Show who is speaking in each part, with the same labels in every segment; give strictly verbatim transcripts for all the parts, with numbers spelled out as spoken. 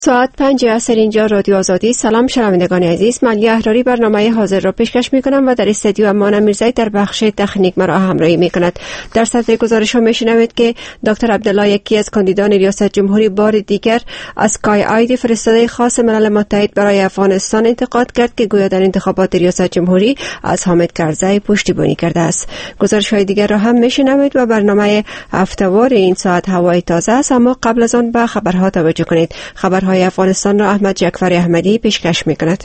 Speaker 1: ساعت پنج عصر اینجا رادیو آزادی. سلام شنوندگان عزیز، من احراری برنامه حاضر را پیشکش می کنم و در استودیو امانه میرزایی در بخش تکنیک مرا همراهی می کند. در صدر گزارش ها می شنوید که دکتر عبدالله یکی از کاندیدان ریاست جمهوری بار دیگر از کای آید فرستاده خاص ملل متحد برای افغانستان انتقاد کرد که گویا در انتخابات ریاست جمهوری از حامد کرزی پشتیبانی کرده است. گزارش های دیگر را هم می شنوید و برنامه هفته‌وار این ساعت هوای تازه است، اما قبل از آن به خبرها توجه کنید. خبرهای افغانستان را احمد جعفر احمدی پیشکش می‌کند.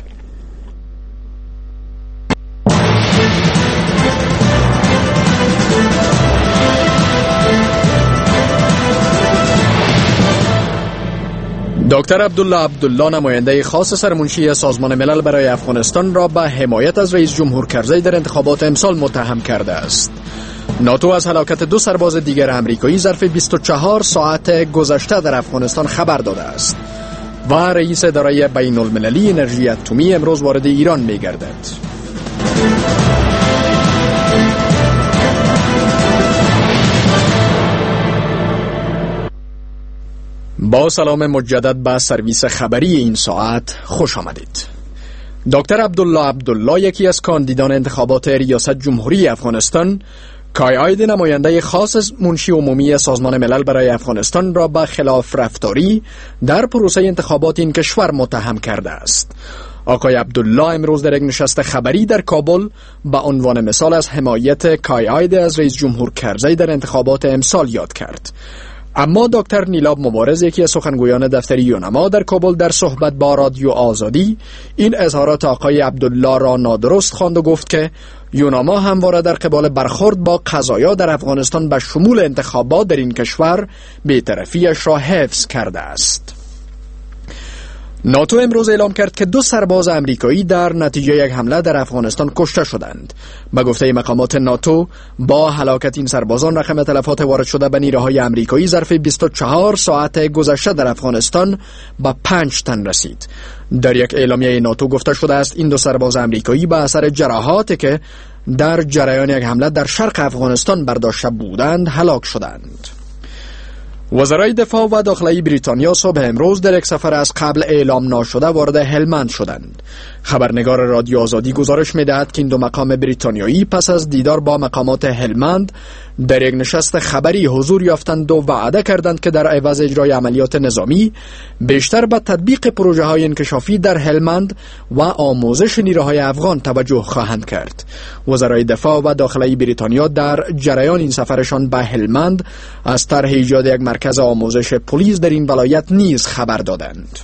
Speaker 2: دکتر عبدالله عبدالله نماینده خاص سرمنشی سازمان ملل برای افغانستان را به حمایت از رئیس جمهور کرزی در انتخابات امسال متهم کرده است. ناتو از هلاکت دو سرباز دیگر آمریکایی ظرف بیست و چهار ساعت گذشته در افغانستان خبر داده است و رئیس اداره بین المللی انرژی اتمی امروز وارد ایران می گردد. با سلام مجدد به سرویس خبری این ساعت خوش آمدید. دکتر عبدالله عبدالله یکی از کاندیدان انتخابات ریاست جمهوری افغانستان کای آید نماینده خاص منشی عمومی سازمان ملل برای افغانستان را به خلاف رفتاری در پروسه انتخابات این کشور متهم کرده است. آقای عبدالله امروز در یک نشست خبری در کابل به عنوان مثال از حمایت کای آید از رئیس جمهور کرزی در انتخابات امسال یاد کرد. اما دکتر نیلاب مبارز یکی از سخنگویان دفتر یونما در کابل در صحبت با رادیو آزادی این اظهارات آقای عبدالله را نادرست خواند و گفت که یونما همواره در قبال برخورد با قضایا در افغانستان به شمول انتخابات در این کشور بی‌طرفی‌اش را حفظ کرده است. ناتو امروز اعلام کرد که دو سرباز امریکایی در نتیجه یک حمله در افغانستان کشته شدند. به گفته مقامات ناتو با هلاکت این سربازان رقم تلفات وارد شده به نیروهای امریکایی ظرف بیست و چهار ساعت گذشته در افغانستان به پنج تن رسید. در یک اعلامیه ناتو گفته شده است این دو سرباز امریکایی به اثر جراحاتی که در جریان یک حمله در شرق افغانستان برداشته بودند هلاک شدند. وزرای دفاع و داخلی بریتانیا صبح امروز در یک سفر از قبل اعلام ناشده وارد هلمند شدند. خبرنگار رادیو آزادی گزارش می‌دهد که این دو مقام بریتانیایی پس از دیدار با مقامات هلمند در یک نشست خبری حضور یافتند و وعده کردند که در عوض اجرای عملیات نظامی بیشتر به تطبیق پروژه‌های انکشافی در هلمند و آموزش نیروهای افغان توجه خواهند کرد. وزرای دفاع و داخلی بریتانیا در جریان این سفرشان به هلمند از طرح ایجاد یک مرکز آموزش پلیس در این ولایت نیز خبر دادند.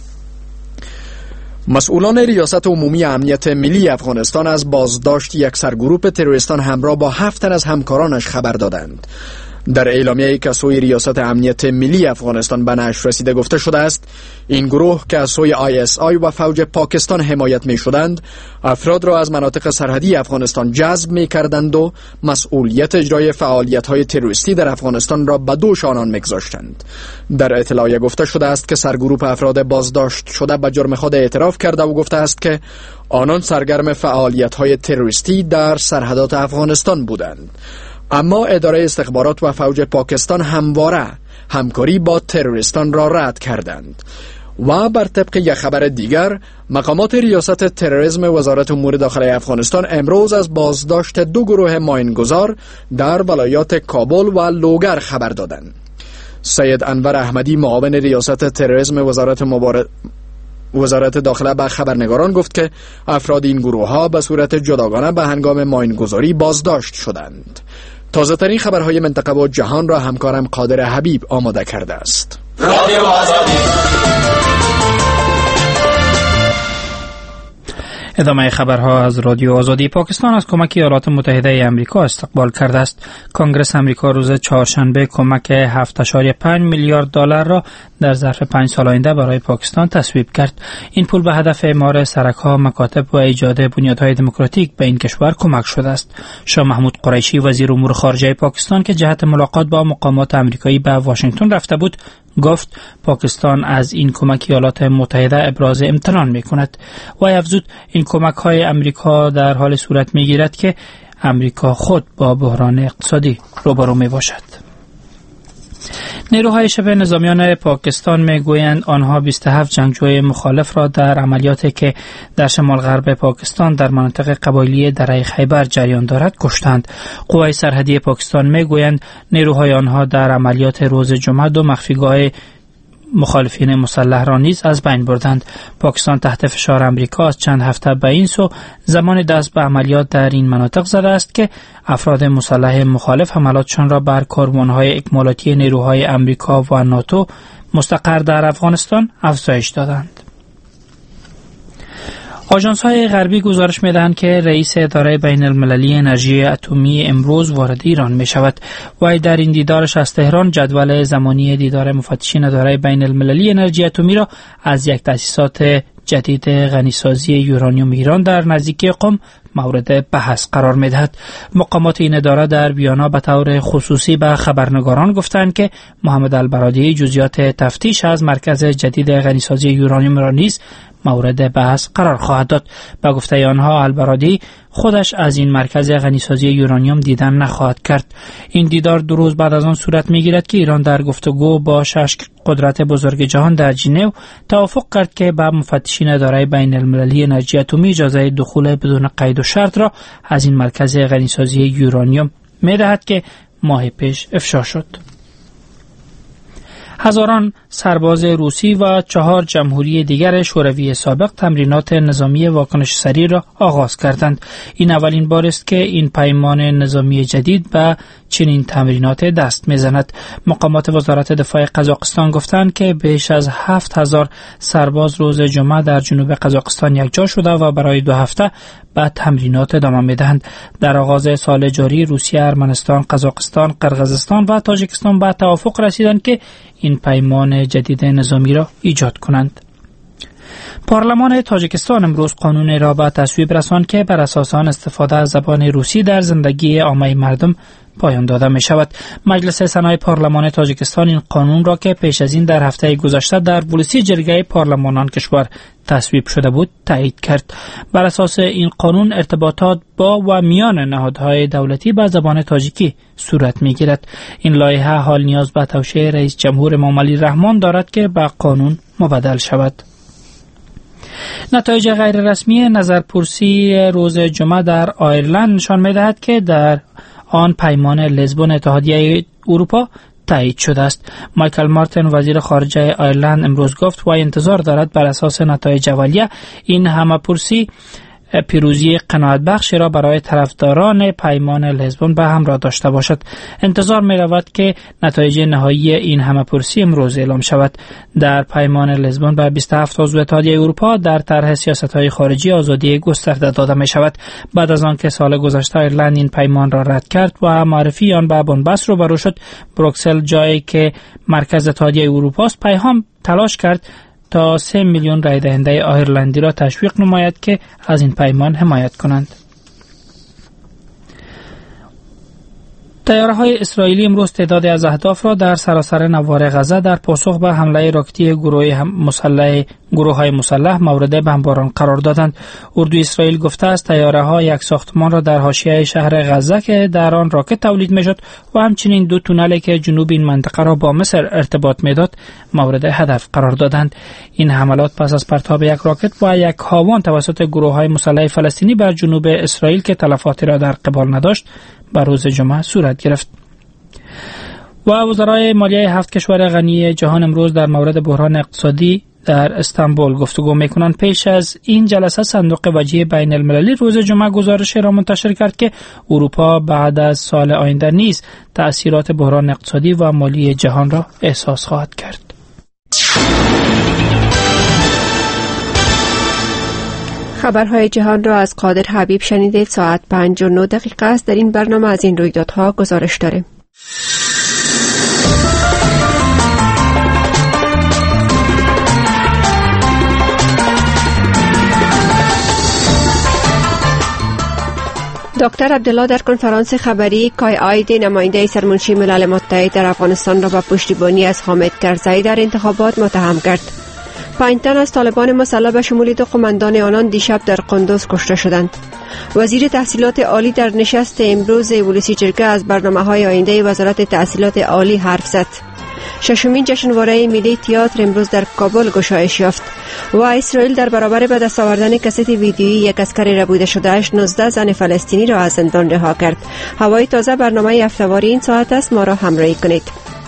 Speaker 2: مسئولان ریاست عمومی امنیت ملی افغانستان از بازداشت یک سرگروه تروریستان همراه با هفت تن از همکارانش خبر دادند. در اعلامیه‌ای که از سوی ریاست امنیت ملی افغانستان به نشر رسیده گفته شده است این گروه که از سوی آی اس آی و فوج پاکستان حمایت می شدند افراد را از مناطق سرحدی افغانستان جذب می کردند و مسئولیت اجرای فعالیت‌های تروریستی در افغانستان را به دوش آنان می‌گذاشتند. در اطلاعیه گفته شده است که سرگروه افراد بازداشت شده به جرم خود اعتراف کرده و گفته است که آنان سرگرم فعالیت‌های تروریستی در سرحدات افغانستان بودند. اما اداره استخبارات و فوج پاکستان همواره همکاری با تروریستان را رد کردند. و بر طبق یک خبر دیگر مقامات ریاست تروریسم وزارت امور داخلی افغانستان امروز از بازداشت دو گروه ماینگذار در ولایات کابل و لوگر خبر دادند. سید انور احمدی معاون ریاست تروریسم وزارت مبارز وزارت داخله به خبرنگاران گفت که افراد این گروه ها به صورت جداگانه به هنگام ماینگذاری بازداشت شدند. تازه ترین خبرهای منطقه و جهان را همکارم قادر حبیب آماده کرده است. رادیو آزادی.
Speaker 3: ادامه خبرها از رادیو آزادی. پاکستان از کمک ایالات متحده آمریکا استقبال کرده است. کنگره آمریکا روز چهارشنبه کمک هفت ممیز پنج میلیارد دلار را در ظرف پنج سال آینده برای پاکستان تصویب کرد. این پول به هدف اعمار سرک‌ها، مکاتب و ایجاد بنیادهای دموکراتیک به این کشور کمک شده است. شاه محمود قریشی وزیر امور خارجه پاکستان که جهت ملاقات با مقامات آمریکایی به واشنگتن رفته بود، گفت پاکستان از این کمک ایالات متحده ابراز امتنان می‌کند و افزود این کمک‌های آمریکا در حال صورت می‌گیرد که آمریکا خود با بحران اقتصادی روبرو می‌باشد. نیروهای شبه نظامیان پاکستان میگویند آنها بیست و هفت جنگجوی مخالف را در عملیاتی که در شمال غرب پاکستان در مناطق قبایلی دره خیبر جریان دارد کشتند. قوای سرحدی پاکستان میگویند نیروهای آنها در عملیات روز جمعه دو مخفیگاه مخالفین مسلح را نیز از بین بردند. پاکستان تحت فشار امریکا از چند هفته به این سو زمان دست به عملیات در این مناطق زده است که افراد مسلح مخالف حملاتشان را بر کاروانهای اکمالاتی نیروهای امریکا و ناتو مستقر در افغانستان افزایش دادند. آژانس‌های غربی گزارش می‌دهند که رئیس اداره بین المللی انرژی اتمی امروز وارد ایران می‌شود و در این دیدارش از تهران جدول زمانی دیدار مفتشین اداره بین المللی انرژی اتمی را از یک تأسیسات جدید غنیسازی یورانیوم ایران در نزدیکی قم مورد بحث قرار می‌دهد. مقامات این اداره در بیانیه به طور خصوصی به خبرنگاران گفتند که محمد البرادعی جزئیات تفتیش از مرکز جدید غنیسازی یورانیوم را نیز مورد بحث قرار خواهد داد. با گفته آنها البرادعی خودش از این مرکز غنیسازی یورانیوم دیدن نخواهد کرد. این دیدار دو روز بعد از آن صورت می‌گیرد که ایران در گفتگو با شش قدرت بزرگ جهان در ژنو توافق کرد که به مفتشین اداره بین المللی انرژی اتمی اجازه دخول بدون قید و شرط را از این مرکز غنیسازی یورانیوم می‌دهد که ماه پیش افشا شد. هزاران سرباز روسی و چهار جمهوری دیگر شوروی سابق تمرینات نظامی واکنش سریع را آغاز کردند. این اولین بار است که این پیمان نظامی جدید به چنین تمرینات دست می‌زند. مقامات وزارت دفاع قزاقستان گفتند که بیش از هفت هزار سرباز روز جمعه در جنوب قزاقستان یکجا شده و برای دو هفته به تمرینات ادامه می‌دهند. در آغاز سال جاری روسیه، ارمنستان، قزاقستان، قرقیزستان و تاجیکستان به توافق رسیدند که این پیمان جدید نظامی را ایجاد کنند. پارلمان تاجیکستان امروز قانون را به تصویب رساند که بر اساس آن استفاده از زبان روسی در زندگی عامه مردم پایان داده می شود. مجلس سنای پارلمان تاجیکستان این قانون را که پیش از این در هفته گذشته در بولسی جرگه پارلمانان کشور تصویب شده بود تایید کرد. بر اساس این قانون ارتباطات با و میان نهادهای دولتی به زبان تاجیکی صورت می گیرد. این لایحه حال نیاز به توشیح رئیس جمهور امام علی رحمان دارد که به قانون مبدل شود. نتایج غیر رسمی نظرپرسی روز جمعه در آیرلند نشان می‌دهد که در آن پیمان لیزبون اتحادیه اروپا تایید شده است. مایکل مارتن وزیر خارجه آیرلند امروز گفت و انتظار دارد بر اساس نتایج اولیه این همه‌پرسی پیروزی قناعت بخشی را برای طرفداران پیمان لیزبون به همراه داشته باشد. انتظار می رود که نتایج نهایی این همه‌پرسی امروز اعلام شود. در پیمان لیزبون به بیست و هفت عضو اتحادیه اروپا در طرح سیاست‌های خارجی آزادی گسترده داده می شود. بعد از آن که سال گذشته ایرلند این پیمان را رد کرد و معرفی آن به بنبست روبرو شد، بروکسل جایی که مرکز اتحادیه اروپا است پیام تلاش کرد تا سه میلیون رای دهنده آیرلندی را تشویق نماید که از این پیمان حمایت کنند. طیاره‌های اسرائیلی امروز تعدادی از اهداف را در سراسر نوار غزه در پاسخ به حمله راکتی گروه مسلح گروه‌های مسلح مورد بمباران قرار دادند. اردوی اسرائیل گفته است طیاره‌ها یک ساختمان را در حاشیه شهر غزه که در آن راکت تولید می‌شد و همچنین دو تونل که جنوب این منطقه را با مصر ارتباط می‌داد مورد هدف قرار دادند. این حملات پس از پرتاب یک راکت و یک هاوان توسط گروه‌های مسلح فلسطینی بر جنوب اسرائیل که تلفاتی را در قبال نداشت بر روز جمعه صورت گرفت. و وزرای مالیه هفت کشور غنی جهان امروز در مورد بحران اقتصادی در استانبول گفتگو میکنند. پیش از این جلسه صندوق وجه بین المللی روز جمعه گزارشی را منتشر کرد که اروپا بعد از سال آینده نیز تأثیرات بحران اقتصادی و مالی جهان را احساس خواهد کرد.
Speaker 1: خبرهای جهان را از قادر حبیب شنیدید. ساعت پنج و نه دقیقه است. در این برنامه از این رویدادها گزارش داریم. دکتر عبدالله در کنفرانس خبری کای آید نماینده سرمنشی ملل متحد در افغانستان را به پشتیبانی از حامد کرزی در انتخابات متهم کرد. پنج تن از طالبان مسلح به شمول دو قماندان آنان دیشب در قندوز کشته شدند. وزیر تحصیلات عالی در نشست امروز ولسی جرگه از برنامه‌های آینده وزارت تحصیلات عالی حرف زد. ششمین جشنواره ملی تئاتر امروز در کابل گشایش یافت و اسرائیل در برابر به دست آوردن کست ویدیویی یک عسکر ربوده شده‌اش نوزده زن فلسطینی را از زندان رها کرد. هوای تازه برنامه هفته‌واری این ساعت است، ما را همراهی کنید.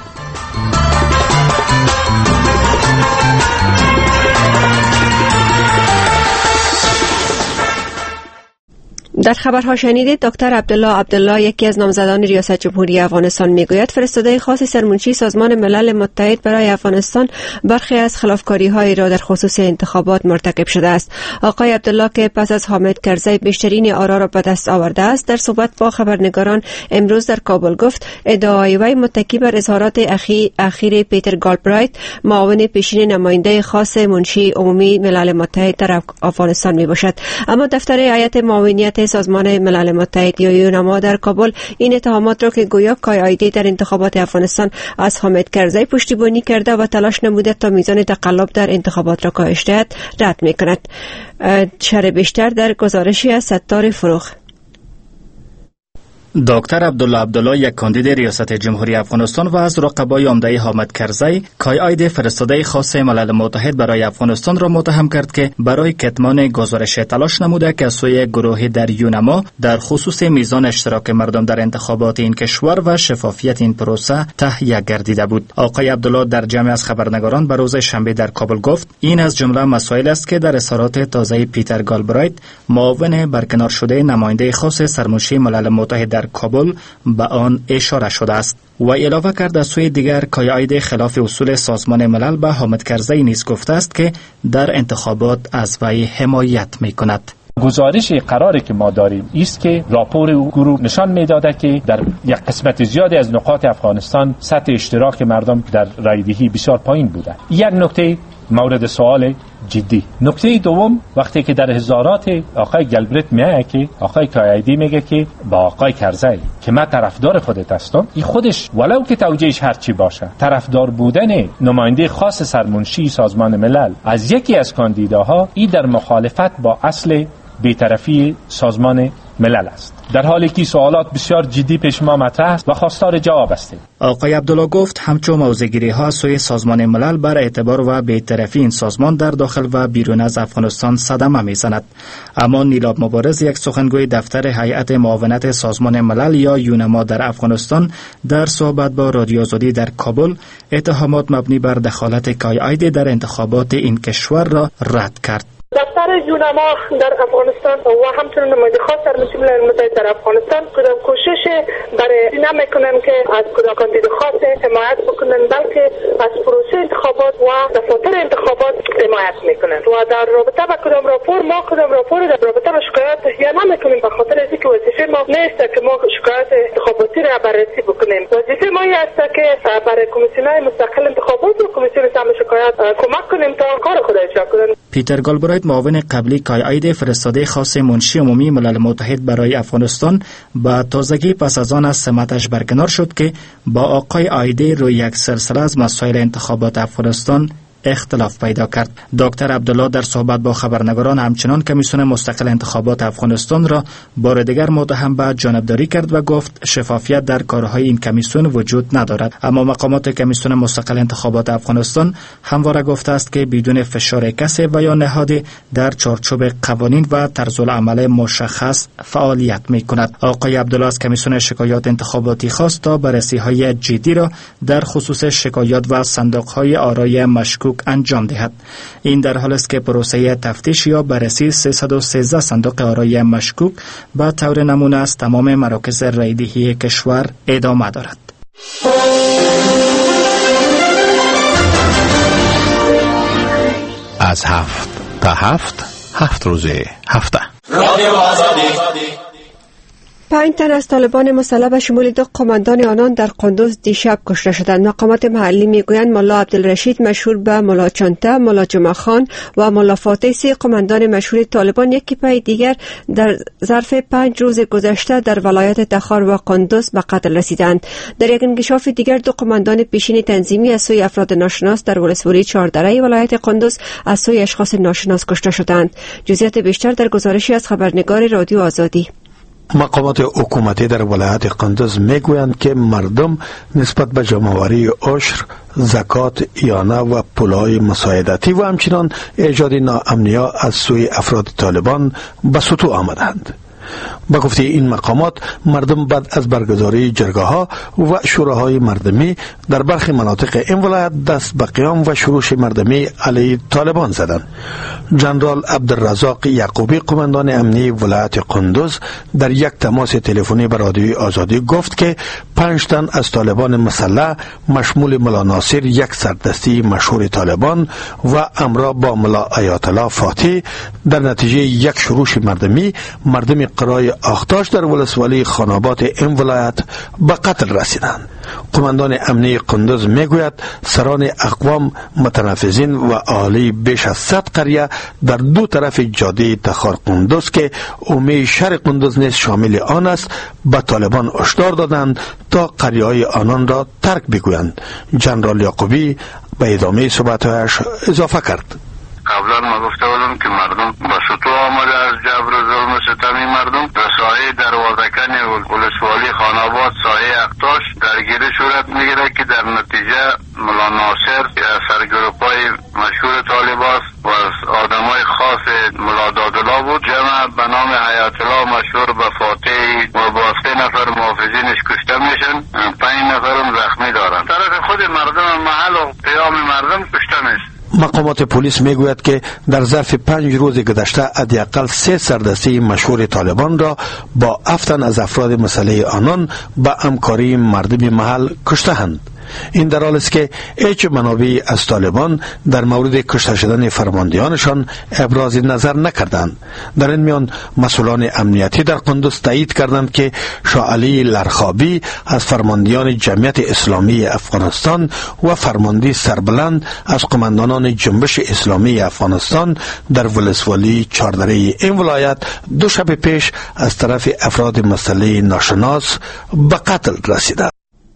Speaker 1: در خبرها شنیدید دکتر عبدالله عبدالله، یکی از نامزدان ریاست جمهوری افغانستان، میگوید فرستاده خاص سرمنشی سازمان ملل متحد برای افغانستان برخی از خلافکاری‌های را در خصوص انتخابات مرتکب شده است. آقای عبدالله که پس از حامد کرزی بیشترین آرا را به دست آورده است، در صحبت با خبرنگاران امروز در کابل گفت ادعای وی متکی بر اظهارات اخی اخیر پیتر گالبرایت، معاون پیشین نماینده خاص منشی عمومی ملل متحد در افغانستان میباشد. اما دفتر هیئت معاونیت سازمان ملل متحد یا یونما در کابل این اتهامات را که گویا کایایدی در انتخابات افغانستان از حامد کرزی پشتیبانی کرده و تلاش نموده تا میزان تقلب در انتخابات را کاهش دهد رد میکند. شرح بیشتر در گزارشی از ستار فروخ.
Speaker 4: دکتر عبدالله عبدالله، یک کاندید ریاست جمهوری افغانستان و از رقبای عمده حامد کرزی، کایاید فرستاده خاص ملل متحد برای افغانستان را متهم کرد که برای کتمان گزارش تلاش نموده که از سوی گروهی در یونما در خصوص میزان اشتراک مردم در انتخابات این کشور و شفافیت این پروسه تهیه گردیده بود. آقای عبدالله در جمع از خبرنگاران به روز شنبه در کابل گفت این از جمله مسائل است که در اظهارات تازه پیتر گالبرایت، معاون برکنار شده نماینده خاص سرمنشی ملل متحد در کابل، به آن اشاره شده است. و علاوه کرد از سوی دیگر کایاید خلاف اصول سازمان ملل به حامد کرزی نیز گفته است که در انتخابات از وی حمایت می‌کند.
Speaker 5: گزارش قراری که ما داریم است که راپور او گروه نشان می‌داده که در یک قسمت زیادی از نقاط افغانستان سطح اشتراک مردم در رایدهی بسیار پایین بوده. یک نکته مورد سوال جدی. نکته دوم، وقتی که در هزارات آقای گالبرایت میگه که آقای کایاید میگه که با آقای کرزی که من طرفدار خودت هستم، این خودش ولو که توجیهش هر چی باشه، طرفدار بودن نماینده خاص سرمنشی سازمان ملل از یکی از کاندیداها، این در مخالفت با اصل بی‌طرفی سازمان ملل است. در حالی که سوالات بسیار جدی پیش ما مطرح است و خواستار جواب است.
Speaker 4: آقای عبدالله گفت همچون موضع‌گیری ها سوی سازمان ملل بر اعتبار و بی‌طرفی این سازمان در داخل و بیرون از افغانستان صدمه میزند. اما نیلاب مبارز، یک سخنگوی دفتر هیئت معاونت سازمان ملل یا یونما در افغانستان، در صحبت با رادیو آزادی در کابل اتهامات مبنی بر دخالت کایاید در انتخابات این کشور را رد کرد.
Speaker 6: دفتر یونما در افغانستان و همچنین نماینده خاص سرمنشی ملل متحد در افغانستان کدام کوشش برای نمیکنن که از کدام کاندید خاص حمایت بکنن، بلکه از پروسه انتخابات و دفاتر انتخابات حمایت میکنن. و در رابطه با کدام راپور، ما کدام راپور در رابطه با شکایت تهیه نمیکنیم، به خاطر اینکه وظیفه ما نیست که ما شکایت انتخاباتی را بررسی بکنیم. وظیفه ما است که برای کمیسیون‌های مستقل انتخابات و کمیسیون سهم شکایت کمک کنیم تا کار خود اجرا کنن.
Speaker 4: پیتر گالبرایت، معاون قبلی کایاید فرستاده خاص منشی عمومی ملل متحد برای افغانستان، با تازگی پس از آن از سمتش برکنار شد که با آقای آیدی روی یک سلسله از مسائل انتخابات افغانستان اختلاف پیدا کرد. دکتر عبدالله در صحبت با خبرنگاران همچنان کمیسیون مستقل انتخابات افغانستان را بار دیگر متهم به جانبداری کرد و گفت شفافیت در کارهای این کمیسیون وجود ندارد. اما مقامات کمیسیون مستقل انتخابات افغانستان همواره گفته است که بدون فشار کسی و یا نهادی در چارچوب قوانین و طرزالعمل مشخص فعالیت می‌کند. آقای عبدالله از کمیسیون شکایات انتخاباتی خواست تا بررسی‌های جدی را در خصوص شکایات و صندوق‌های آرای مشکوک انجام دهد. این در حال است که پروسه تفتیش یا بررسی سیصد و سیزده صندوق آرای مشکوک به طور نمونه از تمام مراکز رایدهی کشور ادامه دارد.
Speaker 7: از هفت تا هفت، هفت روز هفته.
Speaker 8: رادیو آزادی.
Speaker 1: پنج تن از طالبان مسلح به شمول دو قماندان آنان در قندوز دیشب کشته شدند. مقامات محلی میگویند ملا عبدالرشید مشهور به ملا چانته، ملا جمعه خان و ملا فاتح، سه قماندان مشهور طالبان یکی پای دیگر در ظرف پنج روز گذشته در ولایت تخار و قندوز به قتل رسیدند. در یک انکشاف دیگر دو قماندان پیشین تنظیمی از سوی افراد ناشناس در ولسوالی چهاردره ولایت قندوز از سوی اشخاص ناشناس کشته شدند. جزئیات بیشتر در گزارشی از خبرنگار رادیو آزادی.
Speaker 9: مقامات حکومتی در ولایت قندوز میگویند که مردم نسبت به جمع‌آوری عشر، زکات، ایانه و پولهای مساعدتی و همچنان ایجاد ناامنی‌ها از سوی افراد طالبان به سطوح آمدند. با گفته این مقامات، مردم بعد از برگزاری جرگه‌ها و شوراهای مردمی در برخی مناطق این ولایت دست به قیام و شورش مردمی علیه طالبان زدند. جنرال عبدالرزاق یعقوبی، قماندان امنی ولایت قندوز، در یک تماس تلفنی به رادیوی آزادی گفت که پنج تن از طالبان مسلح مشمول ملا ناصر، یک سردستی مشهور طالبان، و امرا با ملا آیت الله فاتی در نتیجه یک شورش مردمی مردم قرای آختاش در ولسوالی خانابات این ولایت به قتل رسیدند. قماندان امنی قندوز میگوید سران اقوام، متنفذین و اهالی بیش از صد قریه در دو طرف جاده تخار قندوز که عمومی شهر قندوز نیز شامل آن است به طالبان هشدار دادند تا قریه های آنان را ترک بگویند. جنرال یعقوبی به ادامه صحبت‌هایش اضافه کرد:
Speaker 10: قبلا ما گفته بودم که مردم با سطوح آمده از جبر و ظلم و ستم مردم در ساحه دروازه‌کن ولسوالی خاناباد، ساحه اقتاش درگیری صورت میگیره که در نتیجه ملا ناصر سرگروپای مشهور طالبان و آدمای خاص ملا دادلا بود، جمع به نام حیات الله مشهور به فاتح و با سه نفر محافظینش کشته میشن، پنج نفرم زخمی دارن. طرف خود مردم محل و قیام مردم کشته میشن.
Speaker 9: مقامات پلیس میگوید که در ظرف پنج روز گذشته حداقل سه سردسته مشهور طالبان را با هفت تن از افراد مسلح آنان به همکاری مردم محل کشته‌اند. این در حالی است که هیچ منابعی از طالبان در مورد کشته شدن فرماندهانشان ابراز نظر نکردند. در این میان مسئولان امنیتی در قندوز تایید کردند که شاه علی لرخابی از فرماندهان جمعیت اسلامی افغانستان و فرمانده سربلند از قماندانان جنبش اسلامی افغانستان در ولسوالی چهاردره این ولایت دو شب پیش از طرف افراد مسلح ناشناس به قتل رسیده.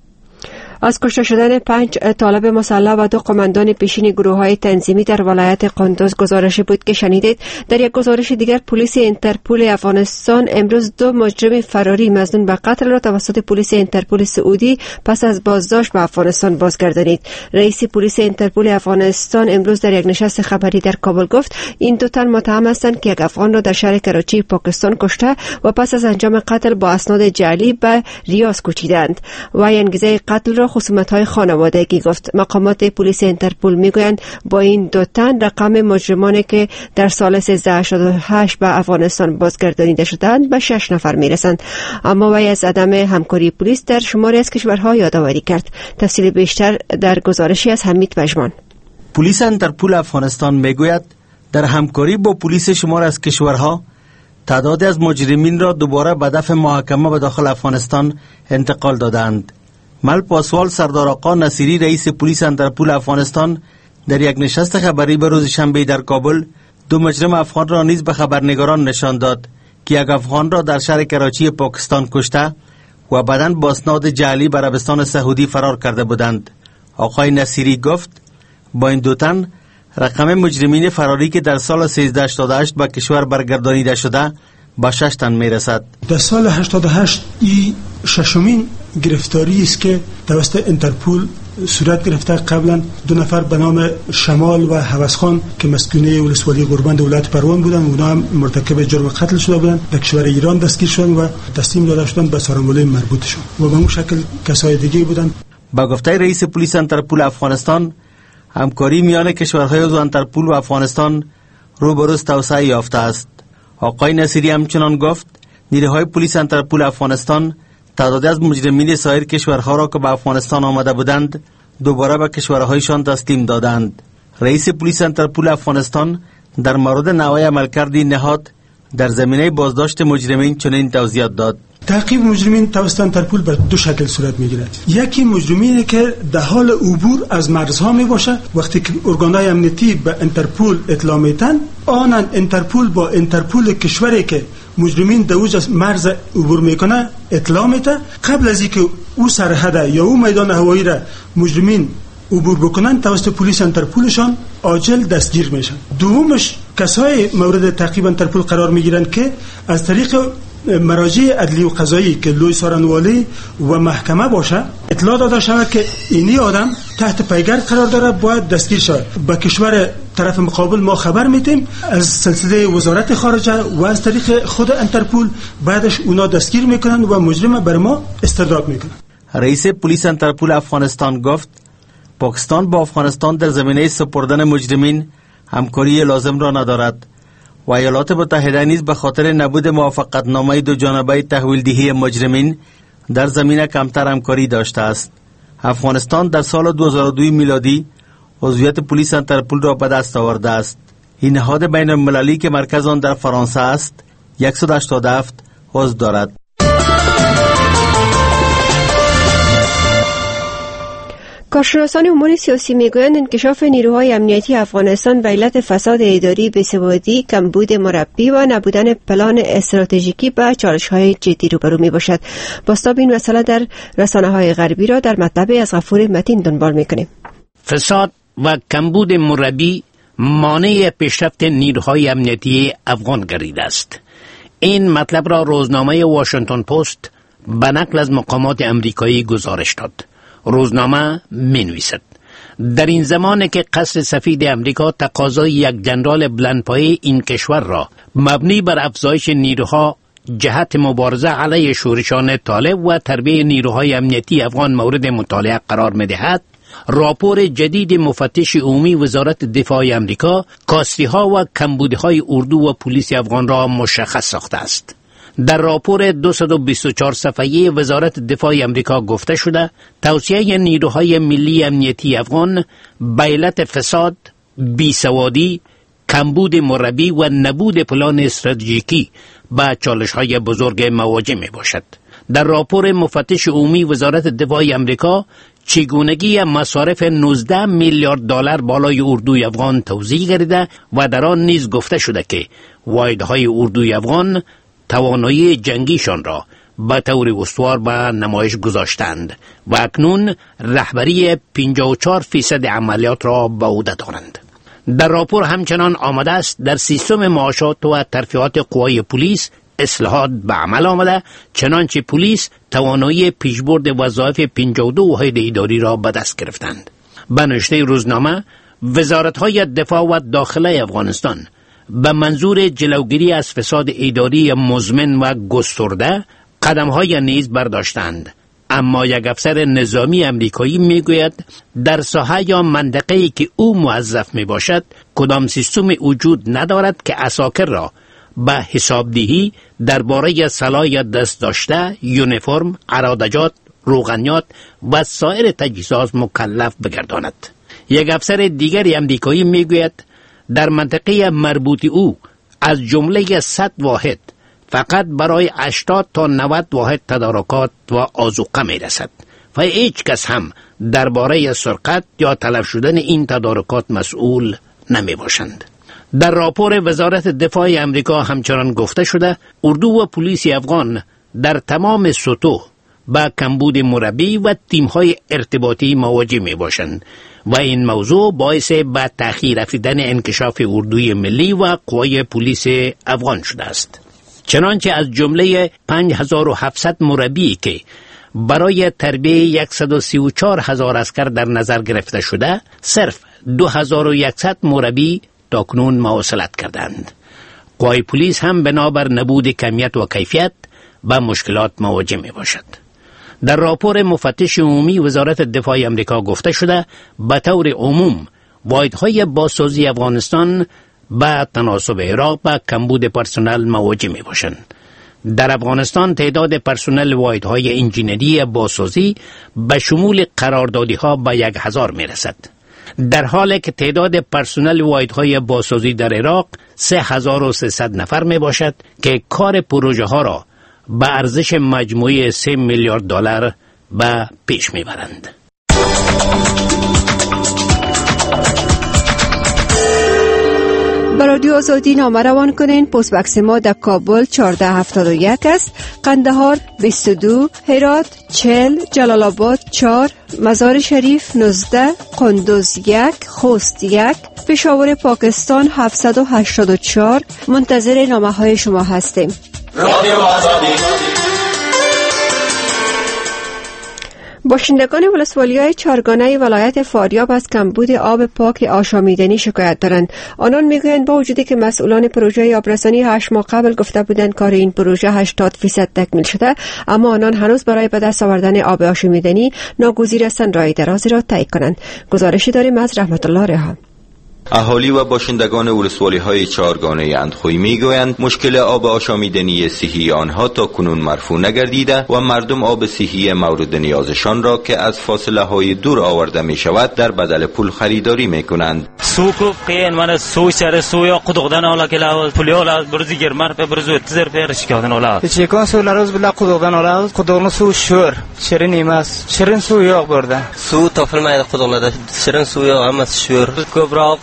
Speaker 1: از کشته شدن پنج طالب مسلح و دو قماندان پیشین گروه‌های تنظیمی در ولایت قندوز گزارشی بود که شنیدید. در یک گزارش دیگر پلیس اینترپول افغانستان امروز دو مجرم فراری مظنون به قتل را توسط پلیس اینترپول سعودی پس از بازداشت به افغانستان بازگردانید. رئیس پلیس اینترپول افغانستان امروز در یک نشست خبری در کابل گفت این دو تن متهم هستند که یک افغان را در شهر کراچی پاکستان کشته و پس از انجام قتل با اسناد جعلی به ریاض کوچیدند و انگیزه قتل را خصومت‌های خانوادگی گفت. مقامات پلیس اینترپول میگویند با این دو تن رقم مجرمانی که در سال سیزده هشتاد و هشت به افغانستان بازگردانیده شدند به شش نفر میرسند. اما وی از عدم همکاری پلیس در شماری از کشورها یادآوری کرد. تفصیل بیشتر در گزارشی از حمید پژمان.
Speaker 11: پلیس اینترپول افغانستان میگوید در همکاری با پلیس شمار از کشورها تعدادی از مجرمین را دوباره به دفع محاکمه به داخل افغانستان انتقال دادند. مل پاسوال سردار آقا نصیری رئیس پلیس اینترپول افغانستان در یک نشست خبری به روز شنبه در کابل دو مجرم افغان را نیز به خبرنگاران نشان داد که یک افغان را در شهر کراچی پاکستان کشته و بعداً با اسناد جعلی به عربستان سعودی فرار کرده بودند. آقای نصیری گفت با این دو تن رقم مجرمین فراری که در سال سیزده هشتاد و هشت به کشور برگردانیده شده با شش تن میرسد.
Speaker 12: در سال هشتاد و هشت این ششمین گرفتاری است که توسط اینترپول صورت گرفته. قبلا دو نفر به نام شمال و هوسخان که مسکونه ولسوالی قربند ولایت پروان بودند، اونا هم مرتکب جرم قتل شده بودند، در کشور ایران دستگیر شدند و تسلیم داده شدند به سارنوله مربوطشون و به اون شکل کسای دیگه بودند.
Speaker 11: با گفته رئیس پلیس اینترپول افغانستان همکاری میان کشورهای عضو اینترپول و افغانستان رو به روز توسعه یافته است. آقای نصیری همچنان گفت نیروهای پلیس اینترپول افغانستان تعدادی از مجرمین سایر کشورها را که به افغانستان آمده بودند دوباره به کشورهایشان تسلیم دادند. رئیس پلیس اینترپول افغانستان در مورد نوع عملکرد این نهاد در زمینه بازداشت مجرمین چنین توضیحات داد.
Speaker 12: تعقیب مجرمین توسط اینترپول بر دو شکل صورت میگیرد. یکی مجرمینی که در حال عبور از مرزها می باشه، وقتی که ارگانهای امنیتی به اینترپول اطلاع میدن، آنن اینترپول با اینترپول کشوری که مجرمین در اوج از مرز عبور میکنه اطلاع میده. قبل از اینکه او سرحد یا او میدان هوایی را مجرمین عبور بکنن توسط پلیس اینترپولشان عاجل دستگیر میشن. دومش کسای مورد تعقیب اینترپول قرار میگیرن که از طریق مراجع عدلی و قضایی که لوی سارنوالی و محکمه باشه اطلاع داده شود که اینی آدم تحت پیگرد قرار داره، باید دستگیر شود. با کشور طرف مقابل ما خبر میدیم از سلسله وزارت خارجه و از طریق خود انترپول، بعدش اونا دستگیر میکنن و مجرم بر ما استدراک میکنن.
Speaker 11: رئیس پلیس انترپول افغانستان گفت پاکستان با افغانستان در زمینه سپردن مجرمین همکاری لازم را ندارد و ایالات متحده نیز به خاطر نبود موافقتنامه دو جانبه تحویل دهی مجرمین در زمینه کمتر همکاری داشته است. افغانستان در سال دو هزار و دو میلادی عضویت پلیس انترپول را به دست آورده است. این نهاد بین المللی که مرکز آن در فرانسه است صد و هشتاد و هفت عضو دارد.
Speaker 1: کارشناسان امور سیاسی میگویند انکشاف نیروهای امنیتی افغانستان به علت فساد اداری، بی‌سوادی، کمبود مربی و نبودن پلان استراتژیکی با چالش‌های جدی روبرو میباشد. بازتاب این مسئله در رسانه‌های غربی را در مطلب از غفور متین دنبال میکنیم.
Speaker 13: فساد و کمبود مربی مانع پیشرفت نیروهای امنیتی افغان گردیده است. این مطلب را روزنامه واشنگتن پست به نقل از مقامات امریکایی گزارش داد. روزنامه می نویسد در این زمانی که قصر سفید امریکا تقاضای یک جنرال بلندپایه این کشور را مبنی بر افزایش نیروها جهت مبارزه علیه شورشان طالب و تربیت نیروهای امنیتی افغان مورد مطالعه قرار می دهد، راپور جدید مفتش عمومی وزارت دفاع امریکا کاستی‌ها و کمبودی‌های اردو و پلیس افغان را مشخص ساخته است. در راپور دویست و بیست و چهار صفحه‌ای وزارت دفاع امریکا گفته شده توصیه نیروهای ملی امنیتی افغان به علت فساد، بیسوادی، کمبود مربی و نبود پلان استراتژیکی با چالش‌های بزرگ مواجه می باشد. در راپور مفتش عمومی وزارت دفاع امریکا چگونگی مصارف نوزده میلیارد دلار بالای اردوی افغان توضیح گردیده و در آن نیز گفته شده که واحدهای اردوی افغان توانایی جنگیشان را به طور استوار به نمایش گذاشتند و اکنون رهبری پنجاه و چهار فیصد عملیات را به عهده دارند. در راپور همچنان آمده است در سیستم معاشات و ترفیعات قوای پلیس اصلاحات به عمل آمده، چنانچه پلیس توانایی پیشبرد وظایف پنجاه و دو واحد اداری را به دست گرفتند. به نوشته روزنامه وزارت‌های دفاع و داخله افغانستان به منظور جلوگیری از فساد اداری مزمن و گسترده قدم‌های نیز برداشتند، اما یک افسر نظامی امریکایی میگوید در ساحه یا منطقه‌ای که او موظف میباشد کدام سیستم وجود ندارد که عساکر را به حسابدهی درباره سلاح دست داشته، یونیفرم، عراده-جات، روغنیات و سایر تجهیزات مکلف بگرداند. یک افسر دیگری امریکایی میگوید در منطقه مربوط او از جمله صد واحد فقط برای هشتاد تا نود واحد تدارکات و آذوقه می رسد و هیچ کس هم درباره سرقت یا تلف شدن این تدارکات مسئول نمی باشند. در راپور وزارت دفاع امریکا همچنان گفته شده اردو و پلیس افغان در تمام سطوح با کمبود مربی و تیم‌های ارتباطی مواجه می باشند و این موضوع باعث به تأخیر رسیدن انکشاف اردوی ملی و قوای پلیس افغان شده است. چنانچه از جمله پنج هزار و هفتصد مربی که برای تربیت صد و سی و چهار هزار عسکر در نظر گرفته شده، صرف دو هزار و صد مربی تاکنون مواصلت کردند. قوای پلیس هم بنابر نبود کمیت و کیفیت با مشکلات مواجه می باشد. در راپور مفتش عمومی وزارت دفاع امریکا گفته شده به طور عموم واحدهای بازسازی افغانستان با تناسب عراق و کمبود پرسنل مواجه می باشند. در افغانستان تعداد پرسنل واحدهای انجینری بازسازی به شمول قراردادی ها به یک هزار می رسد، در حالی که تعداد پرسنل واحدهای بازسازی در عراق سه هزار و سیصد نفر می باشد که کار پروژه ها را به ارزش مجموعی سه میلیارد دلار به پیش می برند.
Speaker 1: به رادیو آزادی نامه روان کنین. پست بکس ما در کابل چهارده هفتاد و یک است، قندهار بیست و دو، هرات چهل، جلال آباد چهار، مزار شریف نوزده، قندوز یک، خوست یک، پشاور پاکستان هفتصد و هشتاد و چهار. منتظر نامه های شما هستیم.
Speaker 8: رادیو آزادی.
Speaker 1: باشندگان ولسوالی‌های چهارگانه ولایت فاریاب از کمبود آب پاک آشامیدنی شکایت دارند. آنان میگویند با وجودی که مسئولان پروژه آبرسانی هشت ماه قبل گفته بودند کار این پروژه هشتاد درصد تکمیل شده، اما آنان هنوز برای به دست آوردن آب آشامیدنی ناگزیر هستند راه درازی را طی کنند. گزارشی داریم از رحمت الله رها.
Speaker 14: اهالی و باشندگان ولسوالی‌های چهارگانه اندخوی میگویند مشکل آب آشامیدنی صحی آنها تا کنون مرفوع نگردیده و مردم آب صحی مورد نیازشان را که از فاصله های دور آورده می شود در بدل پول خریداری می کنند.
Speaker 15: سوکو قین من سو سر سویا قدغدن اولا کلا پولیولا برزی گرمر په برزو تزر پیرش کردن اولا
Speaker 16: چیکان سو لروز بلا قدغدن اولا قدغن سو شور شرین ایماس شرین سو یاق برده
Speaker 17: سو طفل ما قدغن شرین سو یاق اما شور کبرا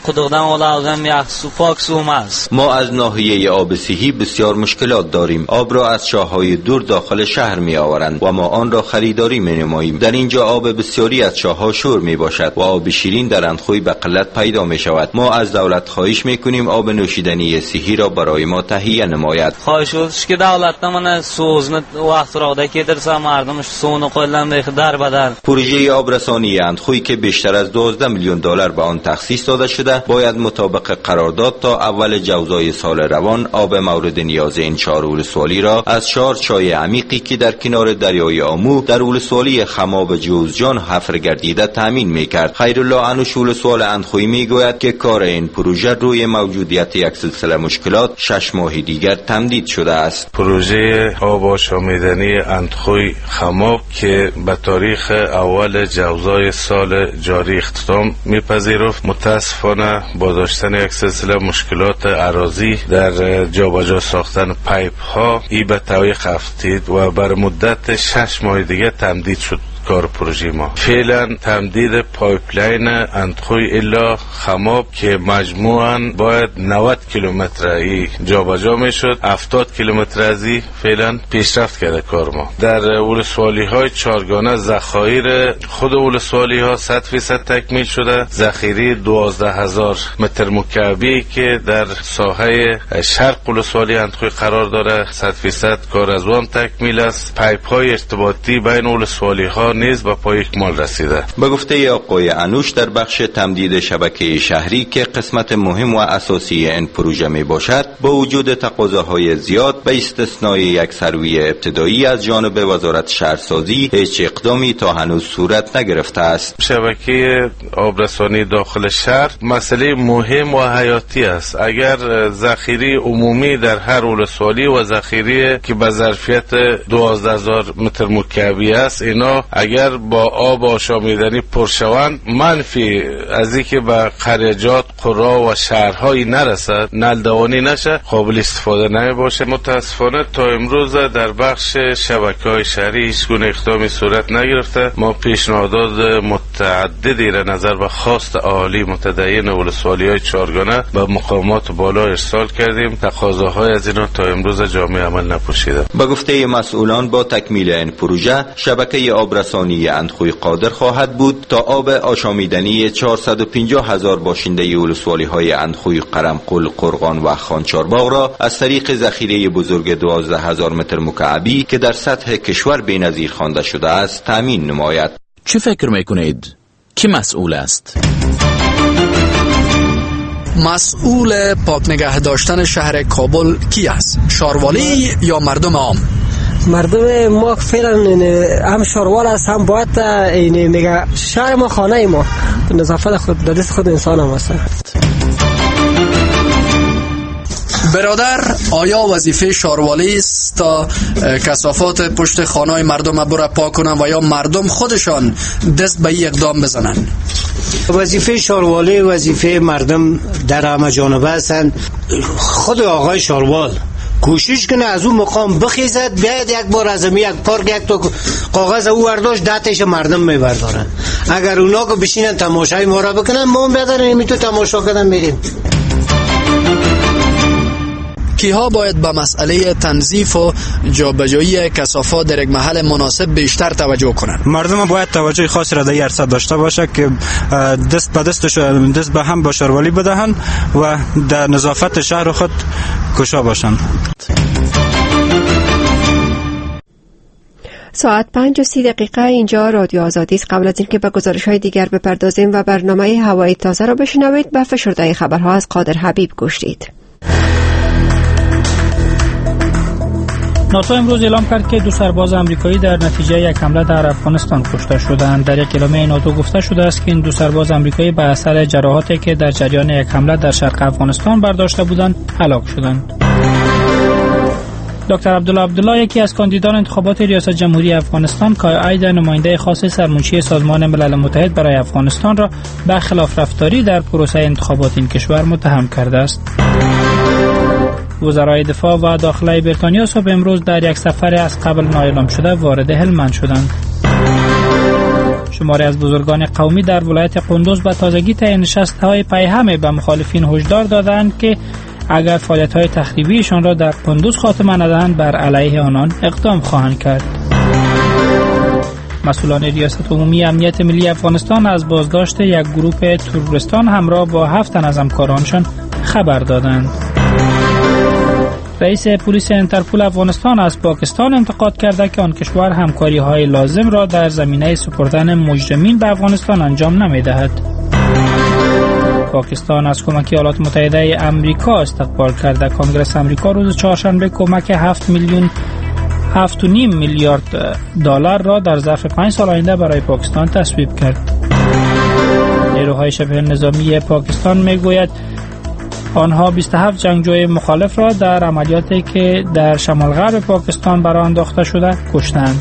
Speaker 14: ما از ناحیه آب صحی بسیار مشکلات داریم. آب را از چاه‌های دور داخل شهر می آورند و ما آن را خریداری می نماییم. در اینجا آب بسیاری از چاه‌ها شور می باشد و آب شیرین در اندخوی به قلت پیدا می شود. ما از دولت خواهش می کنیم آب نوشیدنی صحی را برای ما تهیه نماید.
Speaker 15: خواهش است که دولت من سوزن وقت را ده که در مردمش سون قلم در بدل.
Speaker 14: پروژه آبرسانی اندخوی که بیشتر از دوازده میلیون دلار به آن تخصیص داده شده باید مطابق قرارداد تا اول جوزای سال روان آب مورد نیاز این چهار ولسوالی را از چهار چای عمیقی که در کنار دریای آمو در ولسوالی خماب جوزجان حفر گردیده تامین میکرد. خیرالله انوش ولسوال اندخوی میگوید که کار این پروژه روی موجودیت یک سلسله مشکلات شش ماه دیگر تمدید شده است.
Speaker 18: پروژه آب آشامیدنی اندخوی خماب که به تاریخ اول جوزای سال جاری اختتام میپذیرفت متاسفانه با داشتن یک سلسله مشکلات اراضی در جابجا ساختن پایپ ها ای به توقف افتید و بر مدت شش ماه دیگه تمدید شد کار پروژه ما. فعلا تمدید پایپلاین اندخوی الا خماب که مجموعاً باید نود کیلومتر ای جابجا میشد، هفتاد کیلومتر ازی فعلا پیشرفت کرده کار ما. در ولسوالی های چهارگانه ذخایر خود ولسوالی ها صد فیصد تکمیل شده. ذخیره دوازده هزار متر مکعبی که در ساحه شرق ولسوالی اندخوی قرار داره صد فیصد کار از آن تکمیل است. پایپ های ارتباطی بین ولسوالی ها نیز به پای اکمال رسیده.
Speaker 14: به گفته آقای انوش در بخش تمدید شبکه شهری که قسمت مهم و اساسی این پروژه می باشد با وجود تقاضاهای زیاد به استثنای یک سروی ابتدایی از جانب وزارت شهرسازی هیچ اقدامی تا هنوز صورت نگرفته است.
Speaker 18: شبکه آبرسانی داخل شهر مسئله مهم و حیاتی است. اگر ذخیره عمومی در هر ولسوالی و ذخیره که به ظرفیت دوازده هزار متر مکعبی است اینا اگر با آب آشامیدنی پرشوند منفی از اینکه به قریجات قرا و شهرهایی نرسد نلدوانی نشه قابل استفاده نمی باشه. متاسفانه تا امروز در بخش شبکه‌های شهری هیچ گونه اقدامی صورت نگرفته. ما پیشنهادات متعددی را نظر به خواست اهالی متدین ولسوالی‌های چهارگانه به مقامات بالا ارسال کردیم. تقاضاهای از اینا تا امروز جامعه عمل نپوشیده.
Speaker 14: به گفته مسئولان با تکمیل این پروژه شبکه آبرسانی اندخوی قادر خواهد بود تا آب آشامیدنی چهارصد و پنجاه هزار باشنده ولسوالی های اندخوی قرمقل، قرغان و خانچارباغ را از طریق ذخیره بزرگ دوازده هزار متر مکعبی که در سطح کشور بی‌نظیر خوانده شده است تامین نماید.
Speaker 19: چه فکر میکنید؟ کی مسئول است؟
Speaker 2: مسئول پاک نگه داشتن شهر کابل کی است؟ شاروالی یا مردم عام؟
Speaker 16: مردم ما فعلا هم شاروال است هم باید این میگه شهر ما خانه ما نظافت خود در دست خود انسان هم است.
Speaker 2: برادر آیا وظیفه شاروالی است تا کثافات پشت خانه مردم بره پاک کنن و یا مردم خودشان دست به این اقدام بزنن؟
Speaker 20: وظیفه شاروالی وظیفه مردم در همه جانبه هستند. خود آقای شاروال کوشش کنه از اون مقام بخیزد بیاید یک بار از می یک پارک یک تو کاغذ او برداشت دهتش مردم میبردارن. اگر اونا که بشینن تماشای ما را بکنن ما هم بیادرن می تو تماشا کردن میریم.
Speaker 2: کیها باید به مسئله تنظیف و جابجایی کثافات در یک محل مناسب بیشتر توجه کنند؟
Speaker 21: مردم باید توجه خاصی را در ارصد داشته باشه که دست به دستش دست به هم با شاروالی بدهند و در نظافت شهر خود کوشا باشند.
Speaker 1: ساعت پنج و سی دقیقه اینجا رادیو آزادی است. قبل از اینکه به گزارش‌های دیگر بپردازیم و برنامه هوایی تازه را بشنوید، به فشرده خبرها از قادر حبیب گوش دید.
Speaker 3: ناتو امروز اعلام کرد که دو سرباز آمریکایی در نتیجه یک حمله در افغانستان کشته شدند. در یک اعلامیه ناتو گفته شده است که این دو سرباز آمریکایی به اثر جراحاتی که در جریان یک حمله در شرق افغانستان برداشته بودند هلاک شدند. دکتر عبدالله عبدالله، یکی از کاندیدان انتخابات ریاست جمهوری افغانستان، کای آید نماینده خاص سرمنشی سازمان ملل متحد برای افغانستان را به خلاف رفتاری در پروسه انتخابات این کشور متهم کرده است. وزرای دفاع و داخله بریتانیا صبح امروز در یک سفر از قبل نااعلام شده وارد هلمند شدند. شماری از بزرگان قومی در ولایت قندوز به تازگی طی نشست‌های پیهمه به مخالفین هشدار دادند که اگر فعالیت‌های تخریبیشان را در قندوز خاتمه ندهند بر علیه آنان اقدام خواهند کرد. مسئولان ریاست عمومی امنیت ملی افغانستان از بازداشت یک گروه تروریستان همراه با هفت تن از همکارانشان خبر دادند. رئیس پلیس انترپول افغانستان از پاکستان انتقاد کرده که آن کشور همکاری‌های لازم را در زمینه سپردن مجرمین به افغانستان انجام نمی‌دهد. پاکستان از کمک ایالات متحده آمریکا استقبال کرده. کنگره آمریکا روز چهارشنبه کمک هفت میلیون هفت و نیم میلیارد دلار را در ظرف پنج سال آینده برای پاکستان تصویب کرد. نیروهای شبه نظامی پاکستان میگوید آنها بیست و هفت جنگجوی مخالف را در عملیاتی که در شمال غرب پاکستان برآورده انداخته شده کشتند.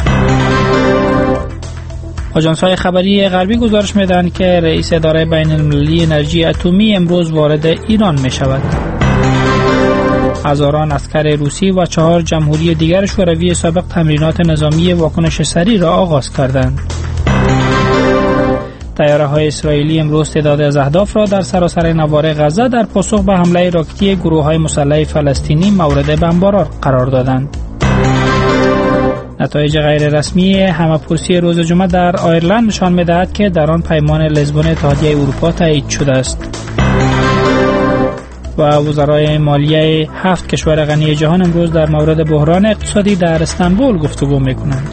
Speaker 3: آژانس‌های خبری غربی گزارش می‌دهند که رئیس اداره بین‌المللی انرژی اتمی امروز وارد ایران می‌شود. هزاران عسکر روسی و چهار جمهوری دیگر شوروی سابق تمرینات نظامی واکنش سریع را آغاز کردند. طیاره‌های اسرائیلی امروز تعداد از اهداف را در سراسر نوار غزه در پاسخ به حمله راکتی گروه‌های مسلح فلسطینی مورد بمباران قرار دادند. نتایج غیر رسمی همه‌پرسی روز جمعه در آیرلند نشان می‌دهد که در آن پیمان لیزبون اتحادیه اروپا تایید شده است. و وزرای مالیه هفت کشور غنی جهان امروز در مورد بحران اقتصادی در استانبول گفتگو می‌کنند.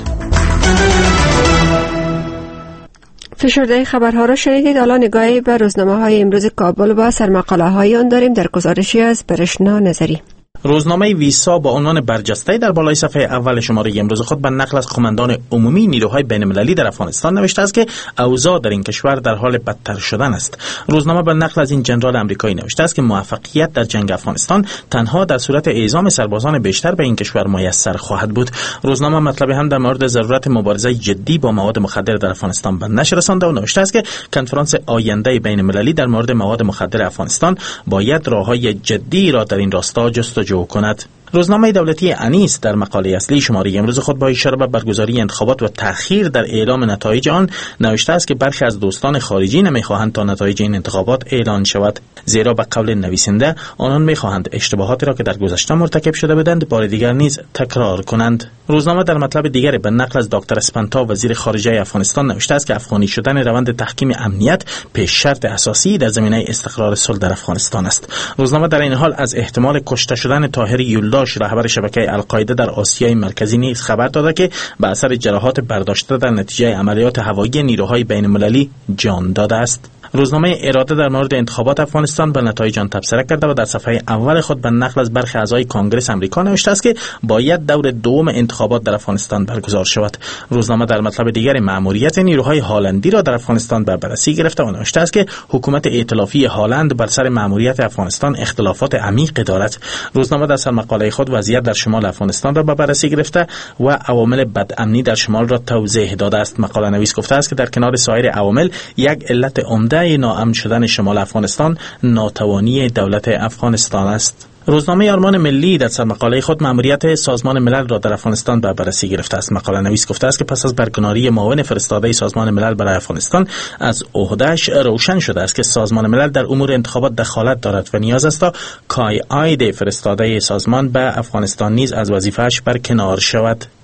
Speaker 1: فشرده خبرها را شنیدید. حالا نگاهی به روزنامه‌های امروز کابل و سرمقاله‌های آن داریم در گزارشی از برشنا نظری.
Speaker 19: روزنامه ویسا با عنوان برجسته در بالای صفحه اول شماره امروز خود به نقل از قماندان عمومی نیروهای بین‌المللی در افغانستان نوشته است که اوضاع در این کشور در حال بدتر شدن است. روزنامه به نقل از این جنرال آمریکایی نوشته است که موفقیت در جنگ افغانستان تنها در صورت اعزام سربازان بیشتر به این کشور میسر خواهد بود. روزنامه مطلب هم در مورد ضرورت مبارزه جدی با مواد مخدر در افغانستان به نشر رسانده و نوشته است که کنفرانس آینده بین‌المللی در مورد مواد مخدر افغانستان باید راههای جدی را در این راستا جستجو کند. روزنامه دولتی انیس در مقاله اصلی شماره امروز خود با اشاره به برگزاری انتخابات و تأخیر در اعلام نتایج آن نوشته است که برخی از دوستان خارجی نمیخواهند تا نتایج این انتخابات اعلان شود، زیرا به قول نویسنده آنان میخواهند اشتباهاتی را که در گذشته مرتکب شده بودند بار دیگر نیز تکرار کنند. روزنامه در مطلب دیگری به نقل از دکتر اسپانتا وزیر خارجه افغانستان نوشته است که افغانی شدن روند تحکیم امنیت پیش شرط اساسی در زمینه استقرار صلح در افغانستان است. روزنامه در این حال از احتمال کشته شدن طاهر یولداش رهبر شبکه القاعده در آسیای مرکزی نیز خبر داده که به اثر جراحات برداشته در نتیجه عملیات هوایی نیروهای بین‌المللی جان داده است. روزنامه اراده در مورد انتخابات افغانستان به نتایج آن تبصره کرده و در صفحه اول خود به نقل از برخی اعضای کنگره آمریکا نوشته است که باید دور دوم انتخابات در افغانستان برگزار شود. روزنامه در مطلب دیگر مأموریت نیروهای هالندی را در افغانستان بر بررسی گرفته و نوشته است که حکومت ائتلافی هالند بر سر مأموریت افغانستان اختلافات عمیق دارد. روزنامه در سرمقاله خود وضعیت در شمال افغانستان را بر بررسی گرفته و عوامل بدامنی در شمال را توضیح داده است. مقاله نویس گفته است که در کنار سایر عوامل یک علت عمده ناامن شدن شمال افغانستان ناتوانی دولت افغانستان است. روزنامه آرمان ملی در سرمقاله خود مأموریت سازمان ملل را در افغانستان بر بررسی گرفته است. مقاله نویس گفته است که پس از برکناری معاون فرستاده سازمان ملل برای افغانستان از عهده‌اش روشن شده است که سازمان ملل در امور انتخابات دخالت دارد و نیاز است تا کای آید فرستاده سازمان به افغانستان نیز از وظیفه‌اش برکنار شود.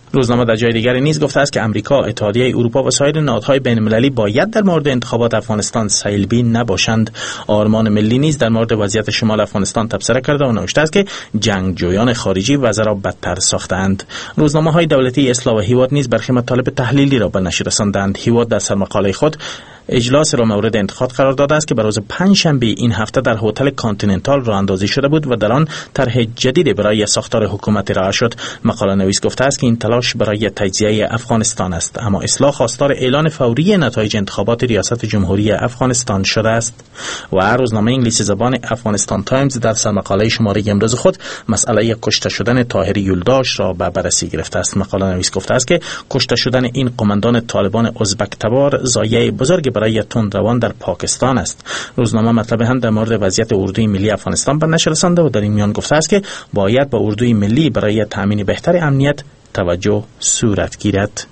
Speaker 19: روزنامه در جای دیگری نیز گفته است که امریکا، اتحادیه اروپا و سایر نهادهای بین‌المللی باید در مورد انتخابات افغانستان سیلبین نباشند. آرمان ملی نیز در مورد وضعیت شمال افغانستان تبصره کرده و نوشته است که جنگجویان خارجی وضع را بدتر ساختند. روزنامه‌های دولتی اصلاح و هیواد نیز برخی مطالب تحلیلی را به نشر رساندند. هیواد در سرمقاله خود اجلاس را مورد انتقاد قرار داده است که بر روز پنجشنبه این هفته در هتل کانتیننتال راه اندازی شده بود و در آن طرح جدیدی برای ساختار حکومت ارائه شد. مقاله نویس گفته است که این تلاش برای تجزیه افغانستان است، اما اصلاح خواستار اعلان فوری نتایج انتخابات ریاست جمهوری افغانستان شده است. و روزنامه انگلیسی زبان افغانستان تایمز در سرمقاله شماره امروز خود مسئله کشته شدن طاهر یولداش را به بررسی گرفته است. مقاله نویس گفته است که کشته شدن این قماندان طالبان ازبک تبار ضایعه بزرگ برای تندروان در پاکستان است. روزنامه مطلب هم در مورد وضعیت اردوی ملی افغانستان به نشر رسانده و در این میان گفته است که باید با اردوی ملی برای تامین بهتر امنیت توجه صورت گیرد.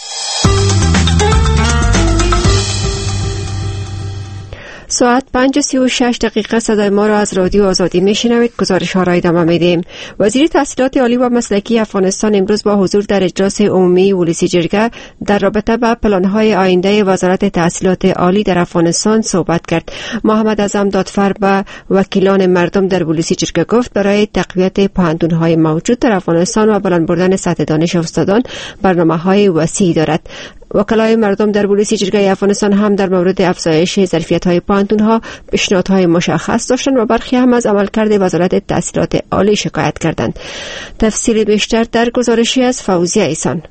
Speaker 1: ساعت پنج و سی و شش دقیقه صدای ما را از رادیو آزادی میشنوید. گزارش ها را ادامه میدیم. وزیر تحصیلات عالی و مسلکی افغانستان امروز با حضور در اجلاس عمومی ولسی جرگه در رابطه با پلان‌های آینده وزارت تحصیلات عالی در افغانستان صحبت کرد. محمد اعظم دادفر به وکیلان مردم در ولسی جرگه گفت برای تقویت پوهنتون‌های موجود در افغانستان و بلند بردن سطح دانش استادان برنامه‌های وسیعی دارد. وکلای مردم در ولسی جرگه افغانستان هم در مورد افزایش ظرفیت‌های پوهنتون‌ها پیشنهادهای مشخص داشتند و برخی هم از عملکرد وزارت تحصیلات عالی شکایت کردند. تفصیل بیشتر در گزارشی از فوزیه ایسان.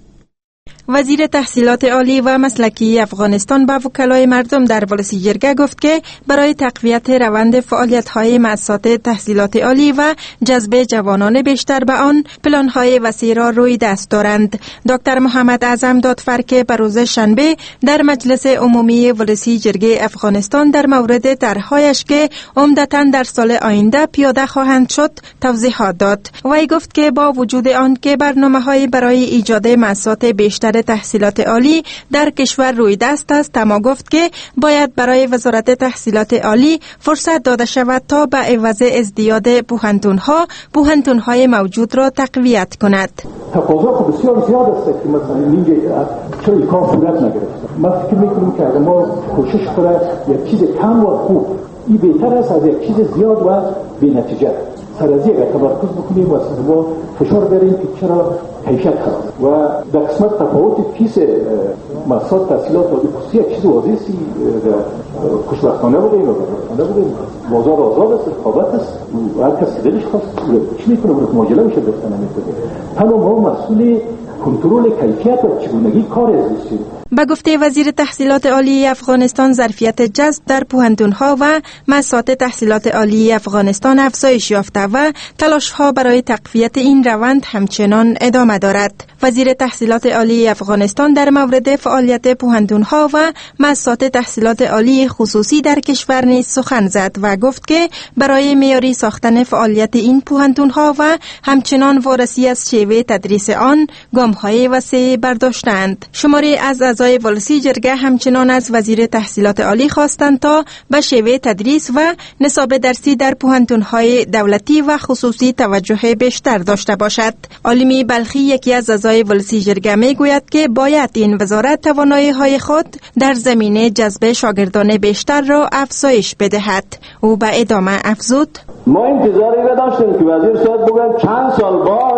Speaker 5: وزیر تحصیلات عالی و مسلکی افغانستان با وکلای مردم در ولسی جرگه گفت که برای تقویت روند فعالیت‌های مؤسسات تحصیلات عالی و جذب جوانان بیشتر به آن پلان‌های وسیع را روی دست دارند. دکتر محمد اعظم دادفر که بر روز شنبه در مجلس عمومی ولسی جرگه افغانستان در مورد طرح‌هایش که عمدتاً در سال آینده پیاده خواهند شد توضیحات داد. وی گفت که با وجود آن که برنامه‌های برای ایجاد مؤسسات بیشتر تحصیلات عالی در کشور روی دست است، اما گفت که باید برای وزارت تحصیلات عالی فرصت داده شود تا به عوض ازدیاد پوهنتون‌ها پوهنتون‌های موجود را تقویت کند.
Speaker 22: تقاضا خب بسیار زیاد است که مثلا میگه چرا این کار صورت نگرفته. من فکر میکنم که اگر ما کوشش کنیم یک چیز کم و خوب این بهتر است از یک چیز زیاد و بی‌نتیجه. سر از یک تمرکز بکنیم و ما فشار بریم که چرا کیفیت خراب و در قسمت تفاوت فیس مؤسسات تحصیلات عالی خصوصی یک چیز واضحی خوشبختانه بودیم و خوشبختانه بودیم بازار آزاد است، رقابت است و هر کس دلش خواست چی میکنه برای ماجرا میشه گفتن نمیتونه. تنها ما مسئول کنترل کیفیت و چگونگی کار است.
Speaker 5: به گفته وزیر تحصیلات عالی افغانستان ظرفیت جذب در پوهنتون‌ها و مؤسسات تحصیلات عالی افغانستان افزایش یافته و تلاش‌ها برای تقویت این روند همچنان ادامه دارد. وزیر تحصیلات عالی افغانستان در مورد فعالیت پوهنتون‌ها و مؤسسات تحصیلات عالی خصوصی در کشور نیز سخن زد و گفت که برای معیاری ساختن فعالیت این پوهنتون‌ها و همچنان وارسی از شیوه تدریس آن گام‌های وسیع برداشتند. شماری از اعضای ولسی جرگه همچنان از وزیر تحصیلات عالی خواستند تا به شیوه تدریس و نصاب درسی در پوهنتون‌های دولتی و خصوصی توجه بیشتر داشته باشد. عالمی بلخی یکی از اعضای ولسی جرگه میگوید که باید این وزارت توانایی‌های خود در زمینه جذب شاگردان بیشتر را افزایش بدهد. او به ادامه افزود:
Speaker 23: ما انتظاری را داشتیم که وزیر صاحب بگوید چند سال بعد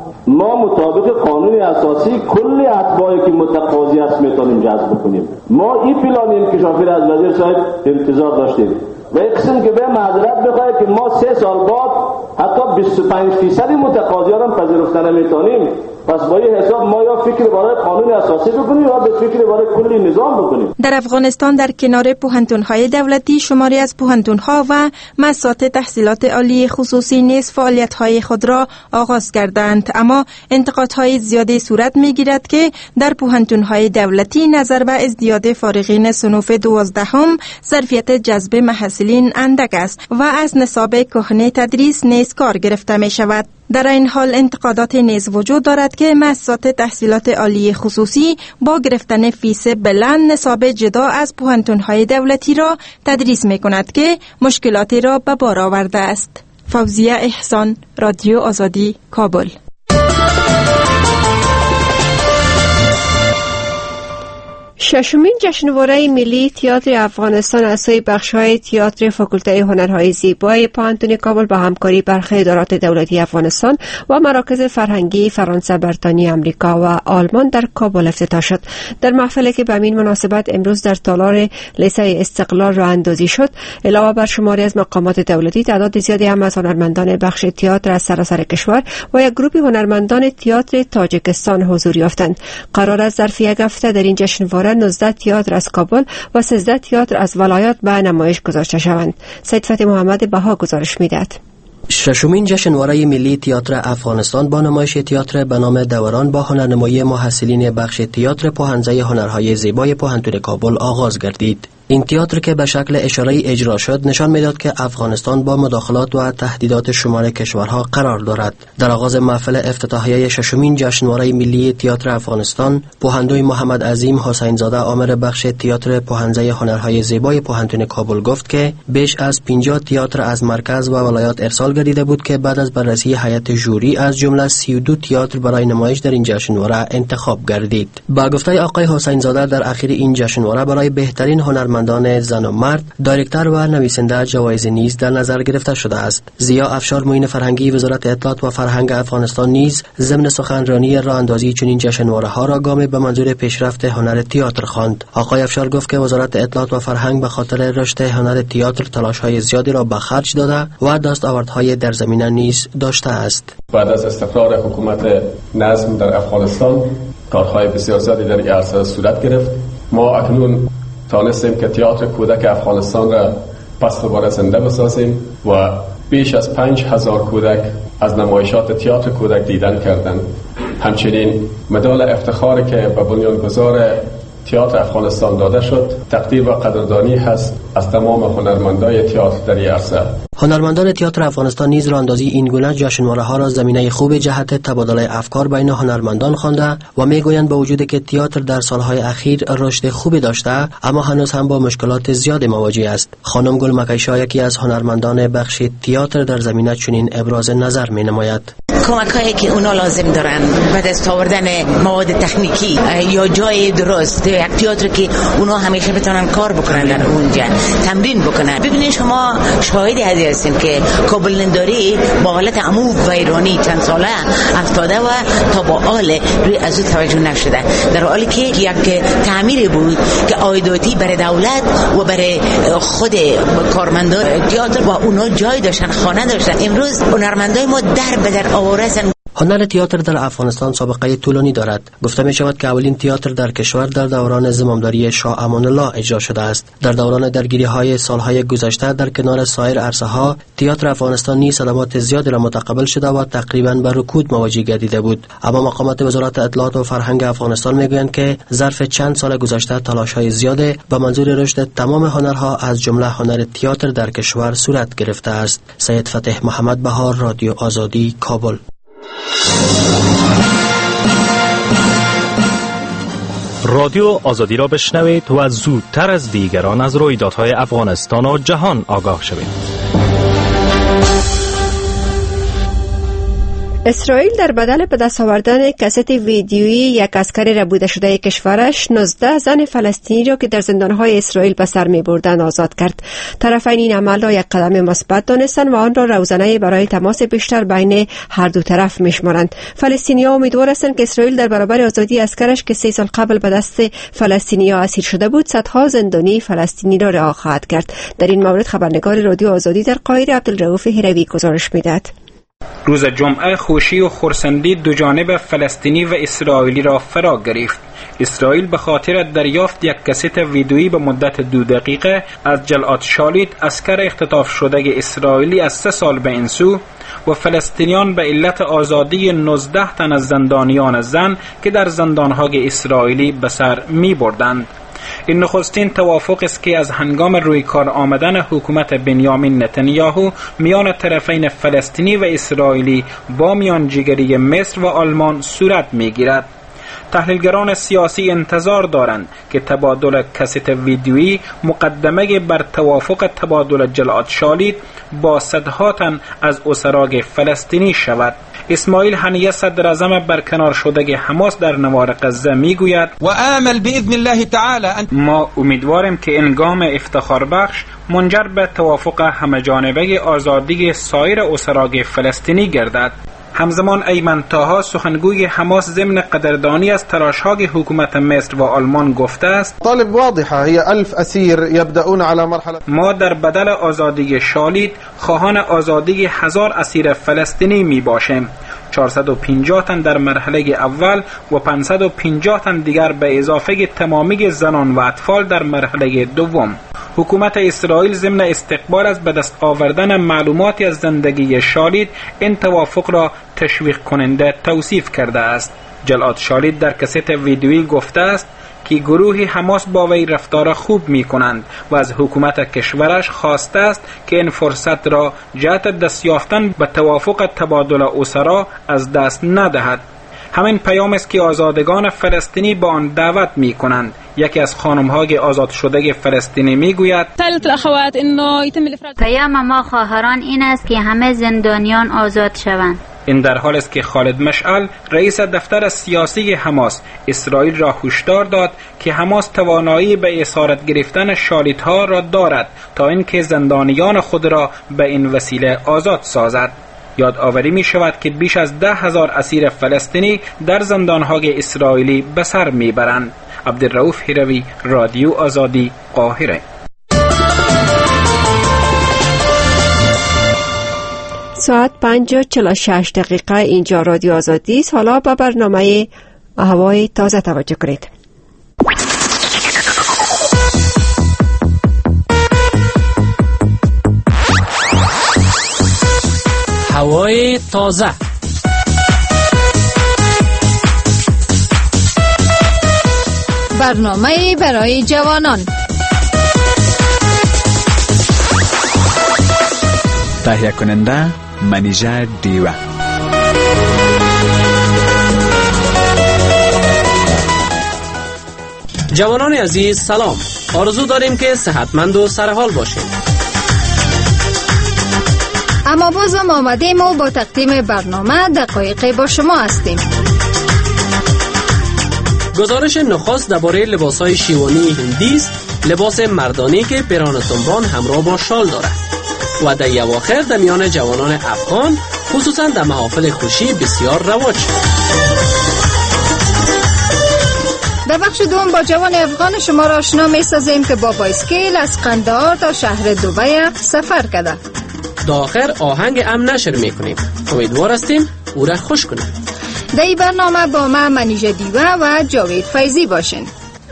Speaker 23: ما مطابق قانون اساسی کل اتباعی که متقاضی است میتونیم جذب کنیم. ما این پلان انکشافی را از وزیر صاحب انتظار داشتیم و یک قسم که به معذرت بخواهد که ما سه سال بعد حتی بیست و پنج درصد متقاضیان هم پذیرفته نمیتونیم. پس با این حساب ما یا فکر برای قانون اساسی بکنیم یا به فکر برای کلی نظام بکنیم.
Speaker 5: در افغانستان در کنار پوهنتون‌های دولتی شماری از پوهنتون‌ها و مؤسسات تحصیلات عالی خصوصی نیز فعالیت‌های خود را آغاز کردند، اما انتقادهای زیادی صورت می‌گیرد که در پوهنتون‌های دولتی نظر به ازدیاد فارغین صنوف دوازدهم ظرفیت جذب محصلین اندک است و از نصاب کهنه تدریس نیز کار گرفته می‌شود. در این حال انتقادات نیز وجود دارد که مؤسسات تحصیلات عالی خصوصی با گرفتن فیس بلند نصاب جدا از پوهنتون‌های دولتی را تدریس می‌کند که مشکلاتی را به بار آورده است. فوزیه احسان، رادیو آزادی، کابل.
Speaker 1: ششمین جشنواره ملی تئاتر افغانستان از سوی بخش‌های تئاتر فاکولته هنرهای زیبای پوهنتون کابل با همکاری برخی ادارات دولتی افغانستان و مراکز فرهنگی فرانسه، بریتانیا، آمریکا و آلمان در کابل افتتاح شد. در محفلی که به همین مناسبت امروز در تالار لیسه استقلال راه اندازی شد، علاوه بر شماری از مقامات دولتی، تعداد زیادی هم از هنرمندان بخش تئاتر از سراسر کشور و یک گروه هنرمندان تئاتر تاجیکستان حضور یافتند. قرار است ظرف یک هفته در این جشنواره نوزده تئاتر از کابل و سیزده تئاتر از ولایات به نمایش گذاشته شوند. سید فتح محمد بها گزارش می‌دهد.
Speaker 4: ششمین جشنواره ملی تئاتر افغانستان با نمایش تئاتر به نام دوران با هنرنمایی محصلین بخش تئاتر پوهنځی هنرهای زیبای پوهنتون کابل آغاز گردید. این تئاتر که به شکل اشاره‌ای اجرا شد نشان می‌داد که افغانستان با مداخلات و تهدیدات شمار کشورها قرار دارد. در آغاز محفل افتتاحیه ششمین جشنواره ملی تئاتر افغانستان، پوهندوی محمد عظیم حسین زاده آمر بخش تئاتر پوهنځی هنرهای زیبای پوهنتون کابل گفت که بیش از پنجاه تئاتر از مرکز و ولایات ارسال گردیده بود که بعد از بررسی هیئت ژوری از جمله سی و دو تئاتر برای نمایش در این جشنواره انتخاب گردید. با گفته آقای حسین زاده در اخیر این جشنواره برای بهترین هنر مندان زن و مرد، دایرکتور و نویسنده جوایز نیز در نظر گرفته شده است. زیا افشار معین فرهنگی وزارت اطلاعات و فرهنگ افغانستان نیز ضمن سخنرانی راه اندازی چنین جشنواره ها را گامی به منظور پیشرفت هنر تئاتر خواند. آقای افشار گفت که وزارت اطلاعات و فرهنگ به خاطر رشد هنر تئاتر تلاش‌های زیادی را به خرج داده و دستاوردهای در زمینه نیز داشته است.
Speaker 6: بعد از استقرار حکومت نظم در افغانستان، کارهای بسیار زیادی در این عرصه صورت گرفت. ما اکنون تانستیم که تئاتر کودک افغانستان را پس دوباره زنده بسازیم و بیش از پنج هزار کودک از نمایشات تئاتر کودک دیدن کردند. همچنین مدال افتخاری که به بنیانگذار تئاتر افغانستان داده شد تقدیر و قدردانی هست از تمام هنرمندان تئاتر در این عرصه.
Speaker 4: هنرمندان تئاتر افغانستان نیز راهاندازی این گونه جشنواره ها را زمینه خوب جهت تبادل افکار بین هنرمندان خوانده و میگویند با وجودی که تئاتر در سالهای اخیر رشد خوبی داشته اما هنوز هم با مشکلات زیاد مواجه است. خانم گل مکیشا یکی از هنرمندان بخش تئاتر در زمینه چنین ابراز نظر می نماید.
Speaker 7: کمک‌هایی که اونا لازم دارن بعد از آوردن مواد تکنیکی یا جای درست یک تئاتر که اونا همیشه بتونن کار بکنن در اونجا تمرین بکنن. ببینید شما شاهد هستین که کابل ننداری با حالت عمو ویرانی چند ساله افتاده و تا با آل روی از او توجه نشده، در حالی که یک تعمیر بود که عایداتی برای دولت و برای خود کارمندان تئاتر و اونا جای داشتن، خانه داشتن. امروز هنرمندای ما در به در آوارسن.
Speaker 4: هنر تئاتر در افغانستان سابقه طولانی دارد. گفته می شود که اولین تئاتر در کشور در دوران زمامداری شاه امان الله اجرا شده است. در دوران درگیری های سالهای گذشته در کنار سایر عرصه ها تئاتر افغانستانی صدمات زیادی را متقبل شده و تقریبا به رکود مواجه گردیده بود. اما مقامات وزارت اطلاعات و فرهنگ افغانستان میگویند که ظرف چند سال گذشته تلاش های زیادی به منظور رشد تمام هنرها از جمله هنر تئاتر در کشور صورت گرفته است. سید فتح محمد بهار، رادیو آزادی، کابل.
Speaker 24: رادیو آزادی را بشنوید و زودتر از دیگران از رویدادهای افغانستان و جهان آگاه شوید.
Speaker 1: اسرائیل در بدل به دست آوردن کست ویدیویی یک اسکر ربوده شده کشورش نوزده زن فلسطینی را که در زندانهای اسرائیل به سر می بردند آزاد کرد. طرفین این عمل را یک قدم مثبت دانستند و آن را روزنه برای تماس بیشتر بین هر دو طرف می شمارند. فلسطینی‌ها امیدوار هستند که اسرائیل در برابر آزادی اسکرش که سه سال قبل به دست فلسطینی‌ها اسیر شده بود صدها زندانی فلسطینی را رها خواهد کرد. در این مورد خبرنگار رادیو آزادی در قاهره عبدالرؤوف هروی گزارش می‌دهد.
Speaker 3: روز جمعه خوشی و خرسندی دو جانب فلسطینی و اسرائیلی را فرا گرفت. اسرائیل به خاطر دریافت یک کست ویدیویی به مدت دو دقیقه از جلعاد شالید اسکر اختطاف شده اسرائیلی از سه سال به این سو و فلسطینیان به علت آزادی نوزده تن از زندانیان زن که در زندانهای اسرائیلی به سر می بردند. این نخستین توافق است که از هنگام روی کار آمدن حکومت بنیامین نتانیاهو میان طرفین فلسطینی و اسرائیلی با میانجیگری مصر و آلمان صورت میگیرد. تحلیلگران سیاسی انتظار دارند که تبادل کست ویدیویی مقدمه بر توافق تبادل جلعاد شالید با صدها تن از اسرای فلسطینی شود. اسماعیل هنیه صدر اعظم برکنار شده حماس در نوار غزه میگوید
Speaker 9: و آمل باذن الله تعالی ان
Speaker 3: ما امیدواریم که این گام افتخار بخش منجر به توافق همه‌جانبه آزادی سایر اسرای فلسطینی گردد. همزمان ایمن طاها سخنگوی حماس ضمن قدردانی از تلاش‌های حکومت مصر و آلمان گفته است
Speaker 10: طالب واضحه هي ألف اسیر يبدأون على مرحله
Speaker 3: ما در بدل آزادی شالید خواهان آزادی هزار اسیر فلسطینی می باشیم. چهارصد و پنجاه تن در مرحله اول و پانصد و پنجاه تن دیگر به اضافه تمامی زنان و اطفال در مرحله دوم. حکومت اسرائیل ضمن استقبال از به دست آوردن معلوماتی از زندگی شالید این توافق را تشویق کننده توصیف کرده است. جلاد شالید در کست ویدیویی گفته است که گروهی حماس با وی رفتار خوب می کنند و از حکومت کشورش خواسته است که این فرصت را جهت دست یافتن به توافق تبادل اسرا از دست ندهد. همین پیام است که آزادگان فلسطینی با آن دعوت می کنند. یکی از خانم‌های آزاد شده فلسطینی می گوید
Speaker 11: پیام ما خواهران این است که همه زندانیان آزاد شوند.
Speaker 3: این در حال است که خالد مشعل رئیس دفتر سیاسی حماس اسرائیل را هشدار داد که حماس توانایی به اسارت گرفتن شالیدها را دارد تا اینکه زندانیان خود را به این وسیله آزاد سازد. یادآوری می شود که بیش از ده هزار اسیر فلسطینی در زندانهای اسرائیلی به سر می برند. عبدالرؤوف هیروی، رادیو آزادی، قاهره.
Speaker 1: ساعت پنج و چهل و شش دقیقه اینجا رادیو آزادی است. حالا به برنامه هوای تازه توجه کنید.
Speaker 12: هوای تازه.
Speaker 25: برنامه برای جوانان.
Speaker 26: تهیه کننده منیژه دیوه.
Speaker 12: جوانان عزیز سلام. آرزو داریم که صحتمند و سرحال باشید.
Speaker 25: اما بازم آمدیم و با تقدیم برنامه دقایقی با شما هستیم.
Speaker 12: گزارش نخست درباره لباس‌های شیوانی هندی است، لباس مردانی که پیران تنبان همراه با شال دارد و در اواخر در میان جوانان افغان خصوصا در محافل خوشی بسیار رواج شد.
Speaker 25: در بخش دوم با جوان افغان شما را آشنا می‌سازیم که با بایسکل از قندهار تا شهر دبی سفر کرده.
Speaker 12: در آخر آهنگ ام نشر میکنیم. امیدوار هستیم او را خوش کنیم.
Speaker 25: در این برنامه با ما منیژه دیوه و جاوید فیضی باشین.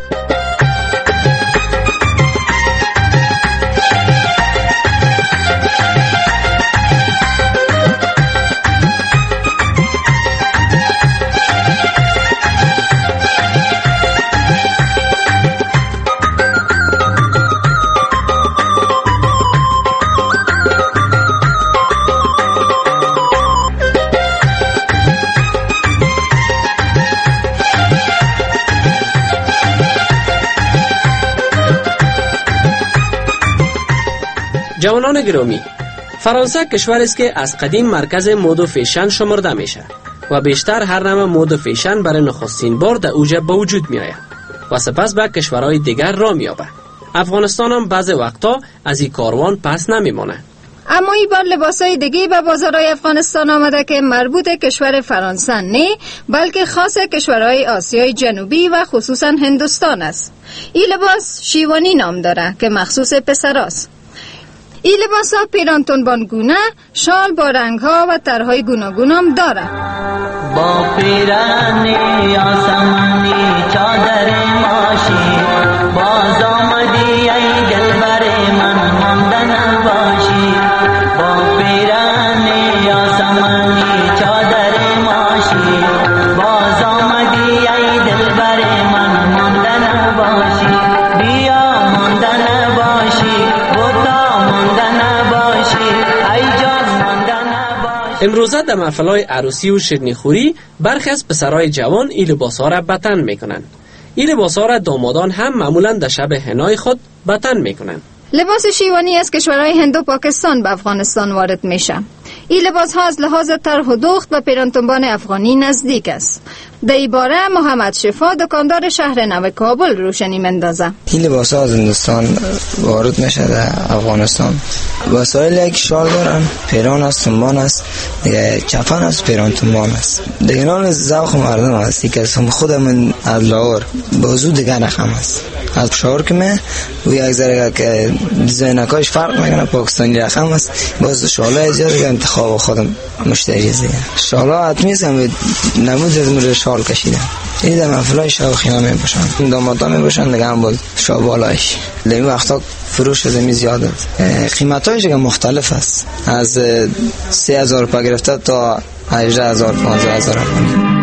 Speaker 12: جوانان گرامی، فرانسه کشوری است که از قدیم مرکز مد و فیشن شمرده میشه و بیشتر هر نوع مد و فیشن برای نخستین بار در اوج به وجود میآید و سپس به کشورهای دیگر راه مییابد. افغانستان هم بعض وقتا از این کاروان پس نمیمانه.
Speaker 25: اما این بار لباسای دیگه به بازارهای افغانستان آمده که مربوط کشور فرانسه نه بلکه خاص کشورهای آسیای جنوبی و خصوصا هندوستان است. این لباس شیوانی نام داره که مخصوص پسراست. این لباس ها پیران تنبانگونه، شال با رنگ ها و طرحهای گوناگون هم داره.
Speaker 27: با پیرانی آسمانی چادر ماشی باز آمدی ای دلبر من مانده نباشی. با پیرانی آسمانی چادر ماشی باز آمدی ای دلبر من مانده نباشی. بیا مانده نباشی
Speaker 12: امروزه در محفل‌های عروسی و شیرینیخوری برخی از پسرای جوان این لباس‌ها را به تن می‌کنند. این لباس‌ها را دامادان هم معمولاً در شب حنای خود به تن می‌کنند.
Speaker 25: لباس شیوانی از کشورهای هند و پاکستان به افغانستان وارد میشه. این لباس ها از لحاظ طرح و دوخت به پیرانتنبان افغانی نزدیک است. در این باره محمد شفا دکاندار شهر نو کابل روشنی مندازه.
Speaker 8: این لباس ها از هندوستان وارد میشه در افغانستان. وسایل یک شال دارن، پیران است، تنبان است، دیگه چفن است، پیران تنبان است. دیگه نان ذوق مردم است که خودمون از لاور بازو دیگه رقم است. از شعار که من و یک ذره که دیزاینکاش فرق میکنه، پاکستانی رقم است. باز شاله زیاد دیگه انتخاب خودم مشتری است. شالا حتمی است، نمود از مورد شال کشیدم. این در محفلای شاخینا می باشن، دامادا می باشن دیگه هم باز شابالایش. این وقتا فروش از می زیاد است. قیمتایش دیگه مختلف است، از سه هزار پا گرفته تا هجده هزار پانزده هزار افغانی.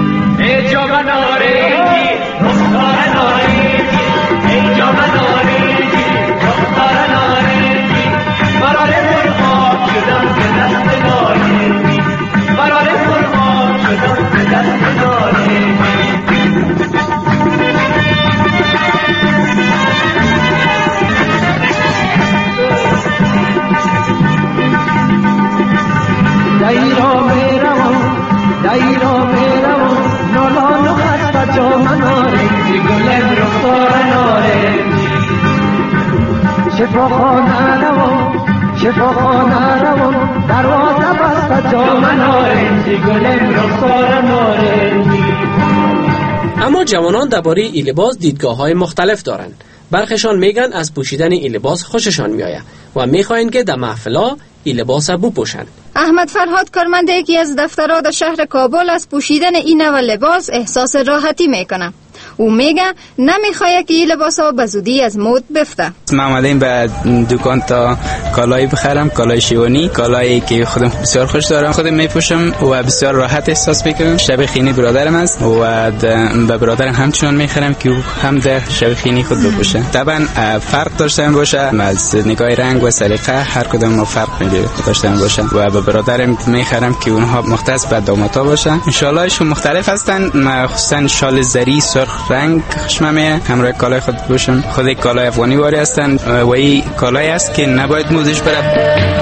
Speaker 12: اما جوانان درباره این لباس دیدگاه‌های مختلف دارند. برخیشان میگن از پوشیدن این لباس خوششان میآید و میخواهند که در محفلا این لباس بپوشند.
Speaker 25: احمد فرهاد کارمند یکی از دفترات شهر کابل از پوشیدن این نوع لباس احساس راحتی میکنه. او میگه نمیخواد که این لباس ها به زودی از مد بفته.
Speaker 13: من آمدیم به دکان تا کالایی بخرم، کالای شیوانی، کالایی که خودم بسیار خوش دارم، خودم میپوشم و بسیار راحت احساس میکنم. شب خینی برادرم است و به برادرم همچنان میخرم که هم در شب خینی خود بپوشه. طبعا فرق داشتن باشه از نگاه رنگ و سلیقه، هر کدوم ما فرق میگیره داشتن باشه و به برادرم میخرم که اونها مختص به داماتا باشه. ان شاء الله ایشون مختلف هستن، مخصوصا شال زری سرخ رنگ خوشمه همراه کالای خود بپوشم. خود کالای افغانی واری هستن و این کالای است که نباید مودش بره.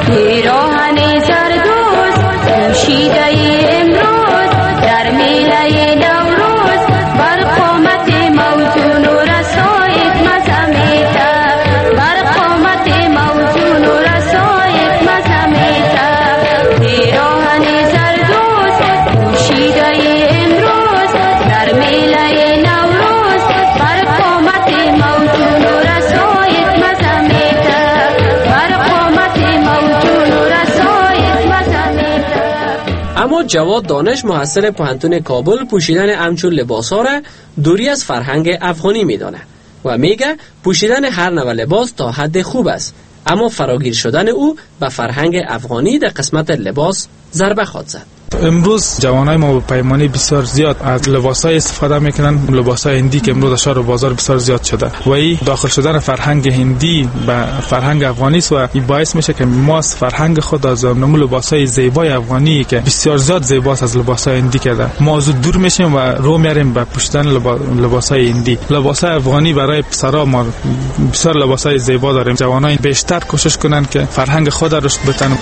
Speaker 27: پیراهن زردوز پوشیده امروز در میله نوروز، بر قامت موزون و رسایت مزمیته، بر قامت موزون و رسایت مزمیته. پیراهن زردوز پوشیده امروز در میله نوروز، بر قامت موزون و رسایت مزمیته، بر قامت موزون و رسایت مزمیته.
Speaker 12: اما جواد دانش محصل پوهنتون کابل پوشیدن همچون لباس ها را دوری از فرهنگ افغانی میدانه و میگه پوشیدن هر نوع لباس تا حد خوب است، اما فراگیر شدن او به فرهنگ افغانی در قسمت لباس ضربه خواهد زد.
Speaker 3: امروز جوانای ما به پیمانی بسیار زیاد از لباسای استفاده میکنن، لباسای هندی که امروز شهر و بازار بسیار زیاد شده و این داخل شدن فرهنگ هندی به فرهنگ افغانی است و این باعث میشه که ما از فرهنگ خود از نمو لباسای زیبای افغانی که بسیار زیاد زیباست از لباسای هندی کرده ما زود دور میشیم و رو میاریم به پوشیدن لبا... لباسای هندی. لباسای افغانی برای پسرا ما بسیار لباسای زیبا داریم. جوانای بیشتر کوشش کنن که فرهنگ خود را رشد بدن.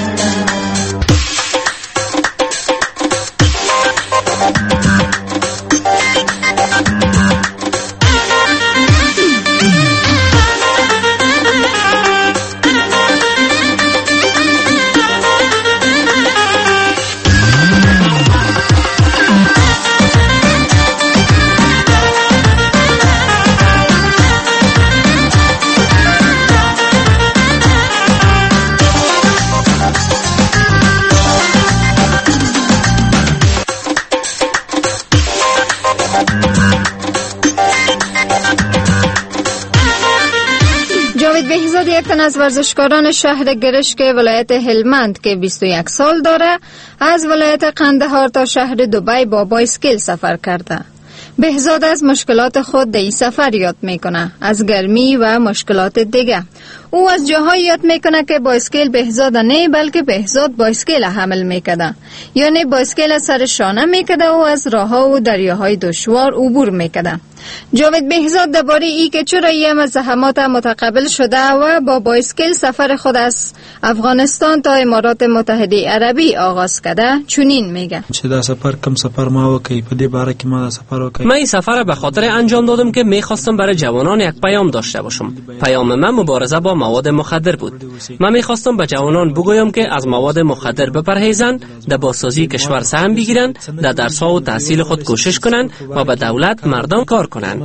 Speaker 25: بهزاد یک تن از ورزشکاران شهر گرشک ولایت هلمند که بیست و یک سال داره از ولایت قندهار تا شهر دبی با بایسکل سفر کرده. بهزاد از مشکلات خود در این سفر یاد میکنه، از گرمی و مشکلات دیگه. او از جاهایی یاد میکنه که بایسکل بهزاد نه بلکه بهزاد بایسکل حمل میکده، یعنی بایسکل سر شانه میکده و از راه ها و دریاهای دشوار عبور میکده. جاوید بهزاد درباره ای که چرا یم از زحمات متقبل شده و با بایسکل سفر خود از افغانستان تا امارات متحده عربی آغاز کرده چنین میگه.
Speaker 21: چه دا سفر کم سفر ما وکي په دې باره کې ما دا سفر وکي.
Speaker 12: من این سفر به خاطر انجام دادم که میخواستم برای جوانان یک پیام داشته باشم. پیام من مبارزه با مواد مخدر بود. من میخواستم به جوانان بگویم که از مواد مخدر بپرهیزند، در بازسازی کشور سهم بگیرند، در درس‌ها و تحصیل خود کوشش کنند و به دولت مردم کار کنند.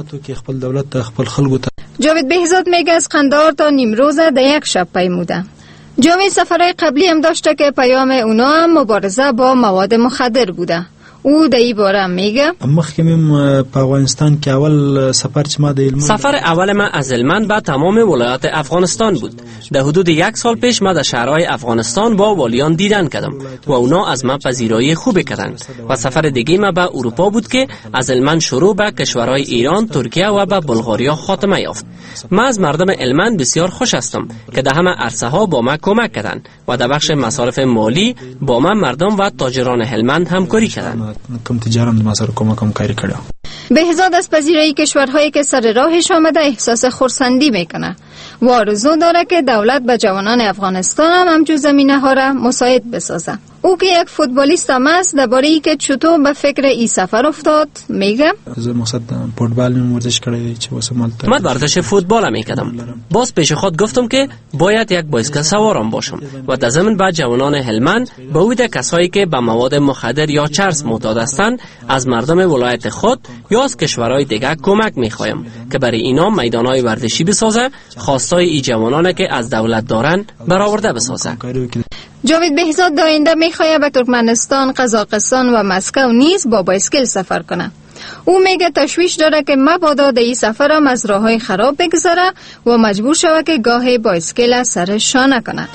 Speaker 25: جاوید بهزاد میگه از قندهار تا نیمروز در یک شب پیموده. جاوید سفرهای قبلی هم داشته که پیام اونا هم مبارزه با مواد مخدر بوده. او در این باره میگه
Speaker 21: مخکمیم په افغانستان کې اول سفر چې ما د هلمند
Speaker 12: سفر اول من از هلمند به تمام ولایات افغانستان بود. در حدود یک سال پیش من در شهرهای افغانستان با والیان دیدن کردم و اونا از من پذیرایی خوبی کردند. و سفر دیگه من به اروپا بود که از هلمند شروع به کشورهای ایران، ترکیه و به بلغاریا خاتمه یافت. من از مردم هلمند بسیار خوش هستم که در همه عرصه ها با من کمک کردند و در بخش مصارف مالی با من مردم و تاجران هلمند همکاری کردند.
Speaker 21: کم تجارم د ما سره کومه کوم کاری کړو.
Speaker 25: بهزاد از پذیرایی کشورهایی که سر راهش آمده احساس خرسندی میکنه و آرزو داره که دولت به جوانان افغانستان هم همچون زمینه ها را مساعد بسازه. او که یک فوتبالیست هم است درباره ای که چطور به فکر این سفر افتاد میگه
Speaker 21: زه مقصد فوتبال می ورزش کړی چې وسه مالته
Speaker 12: من ورزش فوتبال میکردم. باز پیش خود گفتم که باید یک بایسکل سوارم باشم و در ضمن به جوانان هلمند به وید کسایی که به مواد مخدر یا چرس معتاد هستند از مردم ولایت خود یا از کشورهای دیگر کمک میخوایم که برای اینا میدانهای ورزشی بسازه، خواستای ای جوانان که از دولت دارن برآورده بسازه.
Speaker 25: جاوید بهزاد آینده میخواد به ترکمنستان، قزاقستان و مسکو نیز با بایسکل سفر کنه. او میگه تشویش داره که مبادا در این سفر هم از راههای خراب بگذاره و مجبور شوه که گاهی بایسکل سرش شانه کنه.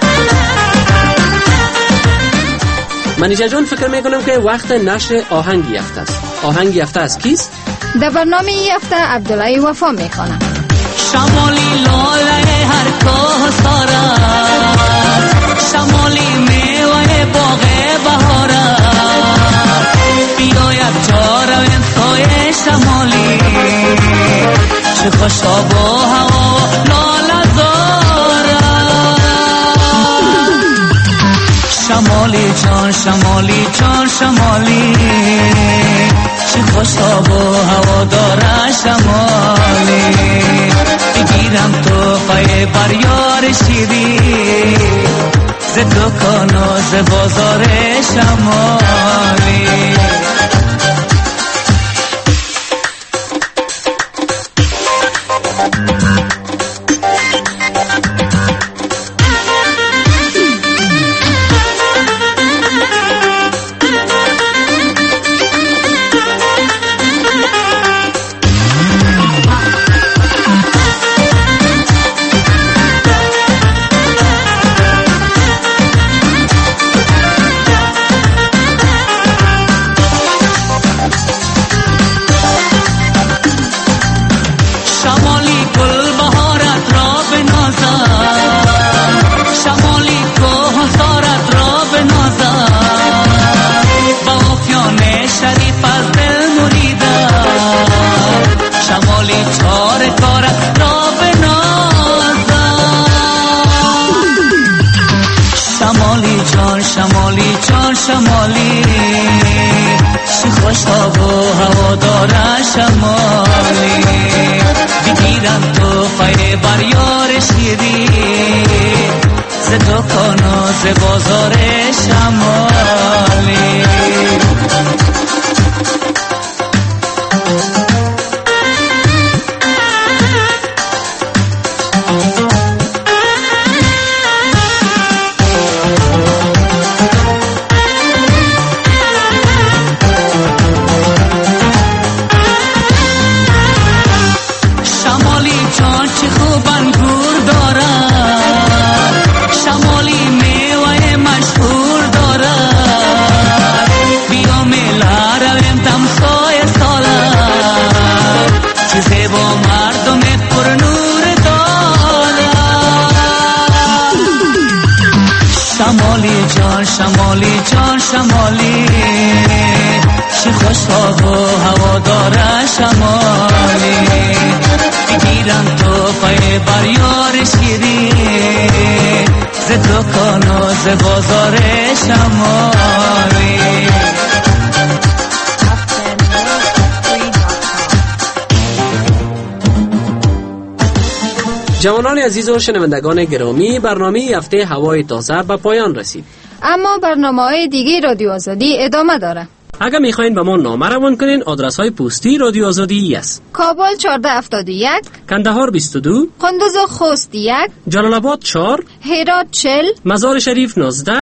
Speaker 12: منیجا جان فکر میکنم که وقت نشر آهنگ یفته است. آهنگ یفته از کیست؟
Speaker 25: در برنامه یفته عبدالله وفا میخوانه.
Speaker 2: شمالی لاله هر کوه سارا، شمالی میوه باغ بهارا، بیا یک جا رویم سای شمالی، چه خوش آب و هوا لاله زارا. شمالی جان شمالی جان شمالی، چه خوش آب و هوا داره شمالی. بگیرم تو پای بر یار شیری، ز دکان و ز بازار شمالی. شمالی جان شمالی، چه خوش آب و هوا داره شمالی. بگیرم تو پای بر یار شیری، ز دکان و ز بازار شمالی. شمالی جان شمالی چه خوش آب و هوادار شمالی بگیرم تو پای بر یار شیری ز دکان و ز بازار شمالی.
Speaker 12: جوانان عزیز و شنوندگان گرامی، برنامه هفته هوای تازه به پایان رسید.
Speaker 25: اما برنامه‌های دیگه رادیو آزادی ادامه داره.
Speaker 12: اگر میخواین به ما نامه روان کنین، آدرس های پستی رادیو آزادی است:
Speaker 25: کابل چهارده هفتاد و یک،
Speaker 12: کندهار بیست و دو،
Speaker 25: قندوز و خوست یک،
Speaker 12: جلال آباد چهار،
Speaker 25: هرات چهل،
Speaker 12: مزار شریف نوزده،